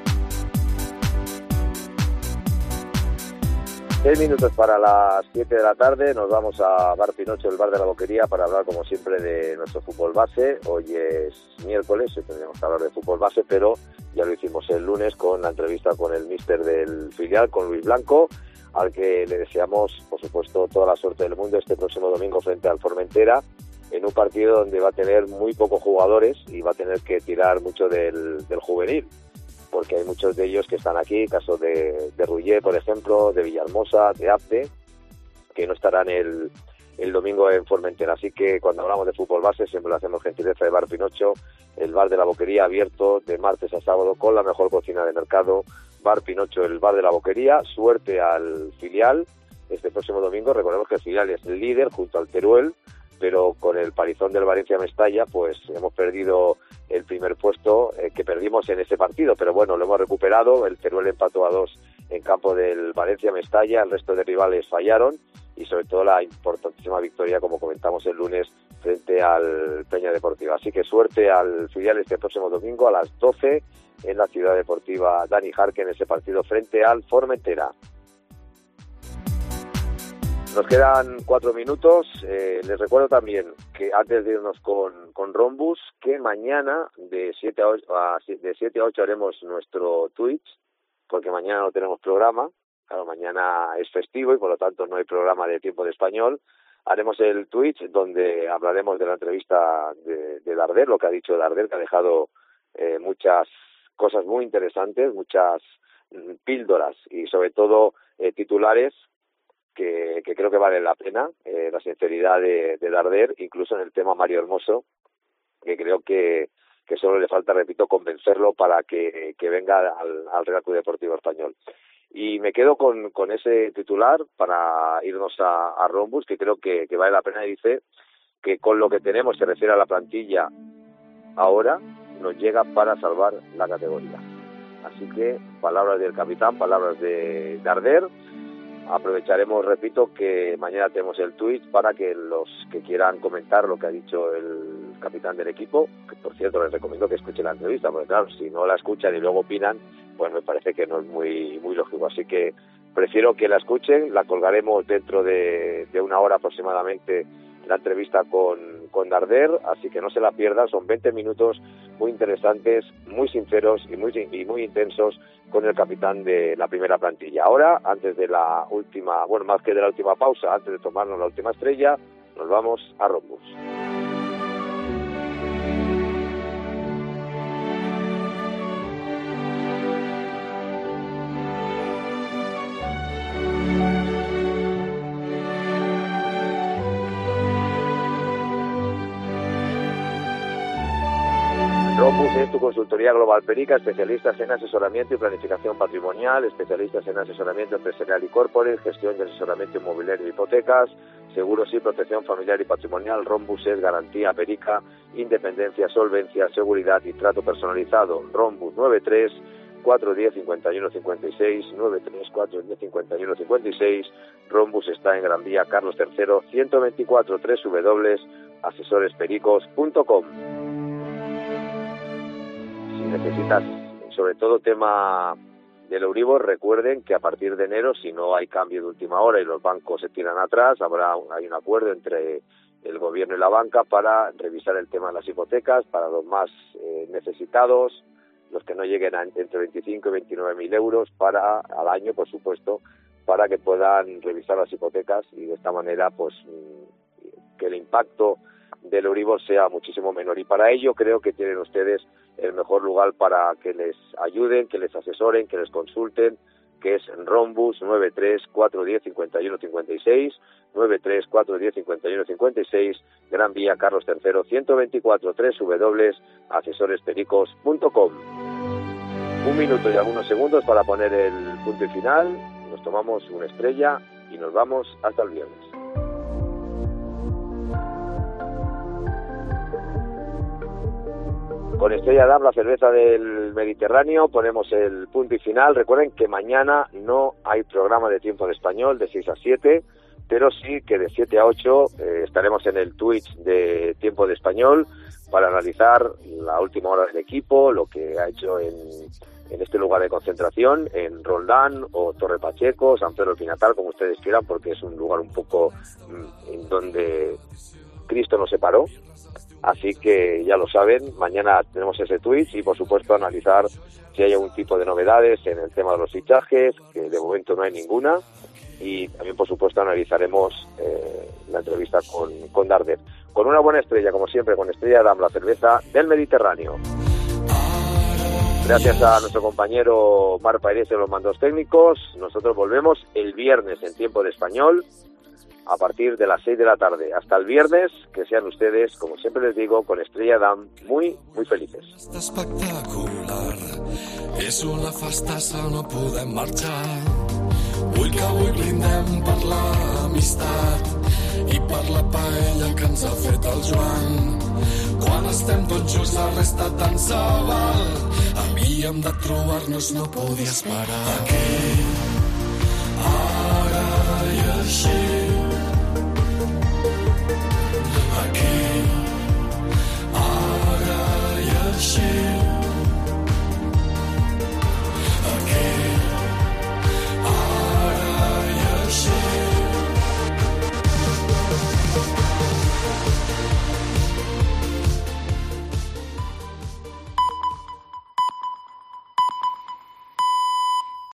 6 minutos para las 7 de la tarde, nos vamos a Bar Pinocho, el bar de la Boquería, para hablar como siempre de nuestro fútbol base. Hoy es miércoles, hoy tendríamos que hablar de fútbol base, pero ya lo hicimos el lunes con la entrevista con el míster del filial, con Luis Blanco, al que le deseamos, por supuesto, toda la suerte del mundo este próximo domingo frente al Formentera, en un partido donde va a tener muy pocos jugadores y va a tener que tirar mucho del juvenil, porque hay muchos de ellos que están aquí, caso de Rullé, por ejemplo, de Villahermosa, de Apte, que no estarán el domingo en Formentera. Así que cuando hablamos de fútbol base siempre lo hacemos gentileza de Bar Pinocho, el bar de la Boquería, abierto de martes a sábado con la mejor cocina de mercado. Bar Pinocho, el bar de la Boquería. Suerte al filial este próximo domingo. Recordemos que el filial es el líder junto al Teruel, pero con el palizón del Valencia-Mestalla pues hemos perdido el primer puesto que perdimos en ese partido, pero bueno, lo hemos recuperado. El Teruel empató a 2 en campo del Valencia-Mestalla, el resto de rivales fallaron, y sobre todo la importantísima victoria, como comentamos el lunes, frente al Peña Deportiva. Así que suerte al filial este próximo domingo a las 12 en la Ciudad Deportiva Dani Jarque, en ese partido frente al Formentera. Nos quedan 4 minutos. Les recuerdo también que antes de irnos con Rhombus, que mañana de 7 a 8 haremos nuestro Twitch, porque mañana no tenemos programa. Claro, mañana es festivo y por lo tanto no hay programa de Tiempo de Español. Haremos el Twitch donde hablaremos de la entrevista de Darder, lo que ha dicho Darder, que ha dejado muchas cosas muy interesantes, muchas píldoras y sobre todo titulares que creo que valen la pena, la sinceridad de Darder, incluso en el tema Mario Hermoso, que creo que solo le falta, repito, convencerlo para que venga al Real Club Deportivo Español. Y me quedo con ese titular para irnos a Rhombus, que creo que vale la pena. Dice que con lo que tenemos, se refiere a la plantilla ahora, nos llega para salvar la categoría. Así que palabras del capitán, palabras de Darder. Aprovecharemos, repito, que mañana tenemos el tweet para que los que quieran comentar lo que ha dicho el capitán del equipo, que por cierto les recomiendo que escuchen la entrevista, porque claro, si no la escuchan y luego opinan, pues me parece que no es muy lógico. Así que prefiero que la escuchen, la colgaremos dentro de una hora aproximadamente, la entrevista con Darder, así que no se la pierdan. Son 20 minutos muy interesantes, muy sinceros y muy intensos con el capitán de la primera plantilla. Ahora, antes de la última, bueno, más que de la última pausa, antes de tomarnos la última estrella, nos vamos a Rhombus. Rhombus es tu consultoría global Perica, especialistas en asesoramiento y planificación patrimonial, especialistas en asesoramiento empresarial y corporate, gestión y asesoramiento inmobiliario y hipotecas, seguros y protección familiar y patrimonial. Rhombus es garantía Perica, independencia, solvencia, seguridad y trato personalizado. Rhombus 93 410 51 56, 93 410 51 56. Rhombus está en Gran Vía Carlos III 124, www.asesorespericos.com. Si necesitas, sobre todo tema del Euribor, recuerden que a partir de enero, si no hay cambio de última hora y los bancos se tiran atrás, hay un acuerdo entre el gobierno y la banca para revisar el tema de las hipotecas para los más necesitados, los que no lleguen a entre 25 y 29.000 euros al año, por supuesto, para que puedan revisar las hipotecas y de esta manera pues que el impacto del Euribor sea muchísimo menor. Y para ello creo que tienen ustedes el mejor lugar para que les ayuden, que les asesoren, que les consulten, que es Rhombus 93 410 51 56, 93 410 51 56, Gran Vía Carlos III 124, www.asesorespericos.com. 1 minuto y algunos segundos para poner el punto y final. Nos tomamos una estrella y nos vamos hasta el viernes. Con Estrella Damm, la cerveza del Mediterráneo, ponemos el punto y final. Recuerden que mañana no hay programa de Tiempo de Español de 6 a 7, pero sí que de 7 a 8 estaremos en el Twitch de Tiempo de Español para analizar la última hora del equipo, lo que ha hecho en este lugar de concentración, en Roldán o Torre Pacheco, San Pedro del Pinatar, como ustedes quieran, porque es un lugar un poco en donde Cristo nos separó. Así que ya lo saben, mañana tenemos ese Twitch y por supuesto analizar si hay algún tipo de novedades en el tema de los fichajes, que de momento no hay ninguna, y también por supuesto analizaremos la entrevista con Darder. Con una buena estrella, como siempre, con Estrella Damm, la cerveza del Mediterráneo. Gracias a nuestro compañero Mar Pairés de los mandos técnicos. Nosotros volvemos el viernes en Tiempo de Español, a partir de las 6 de la tarde. Hasta el viernes, que sean ustedes, como siempre les digo, con Estrella Damm, muy, muy felices. Espectacular, és una festassa, no podem marxar. Vull que avui brindem per l'amistat i per la paella que ens ha fet el Joan. Quan estem tots junts la resta tant se val. Havíem de trobar-nos, no podia esperar. Aquí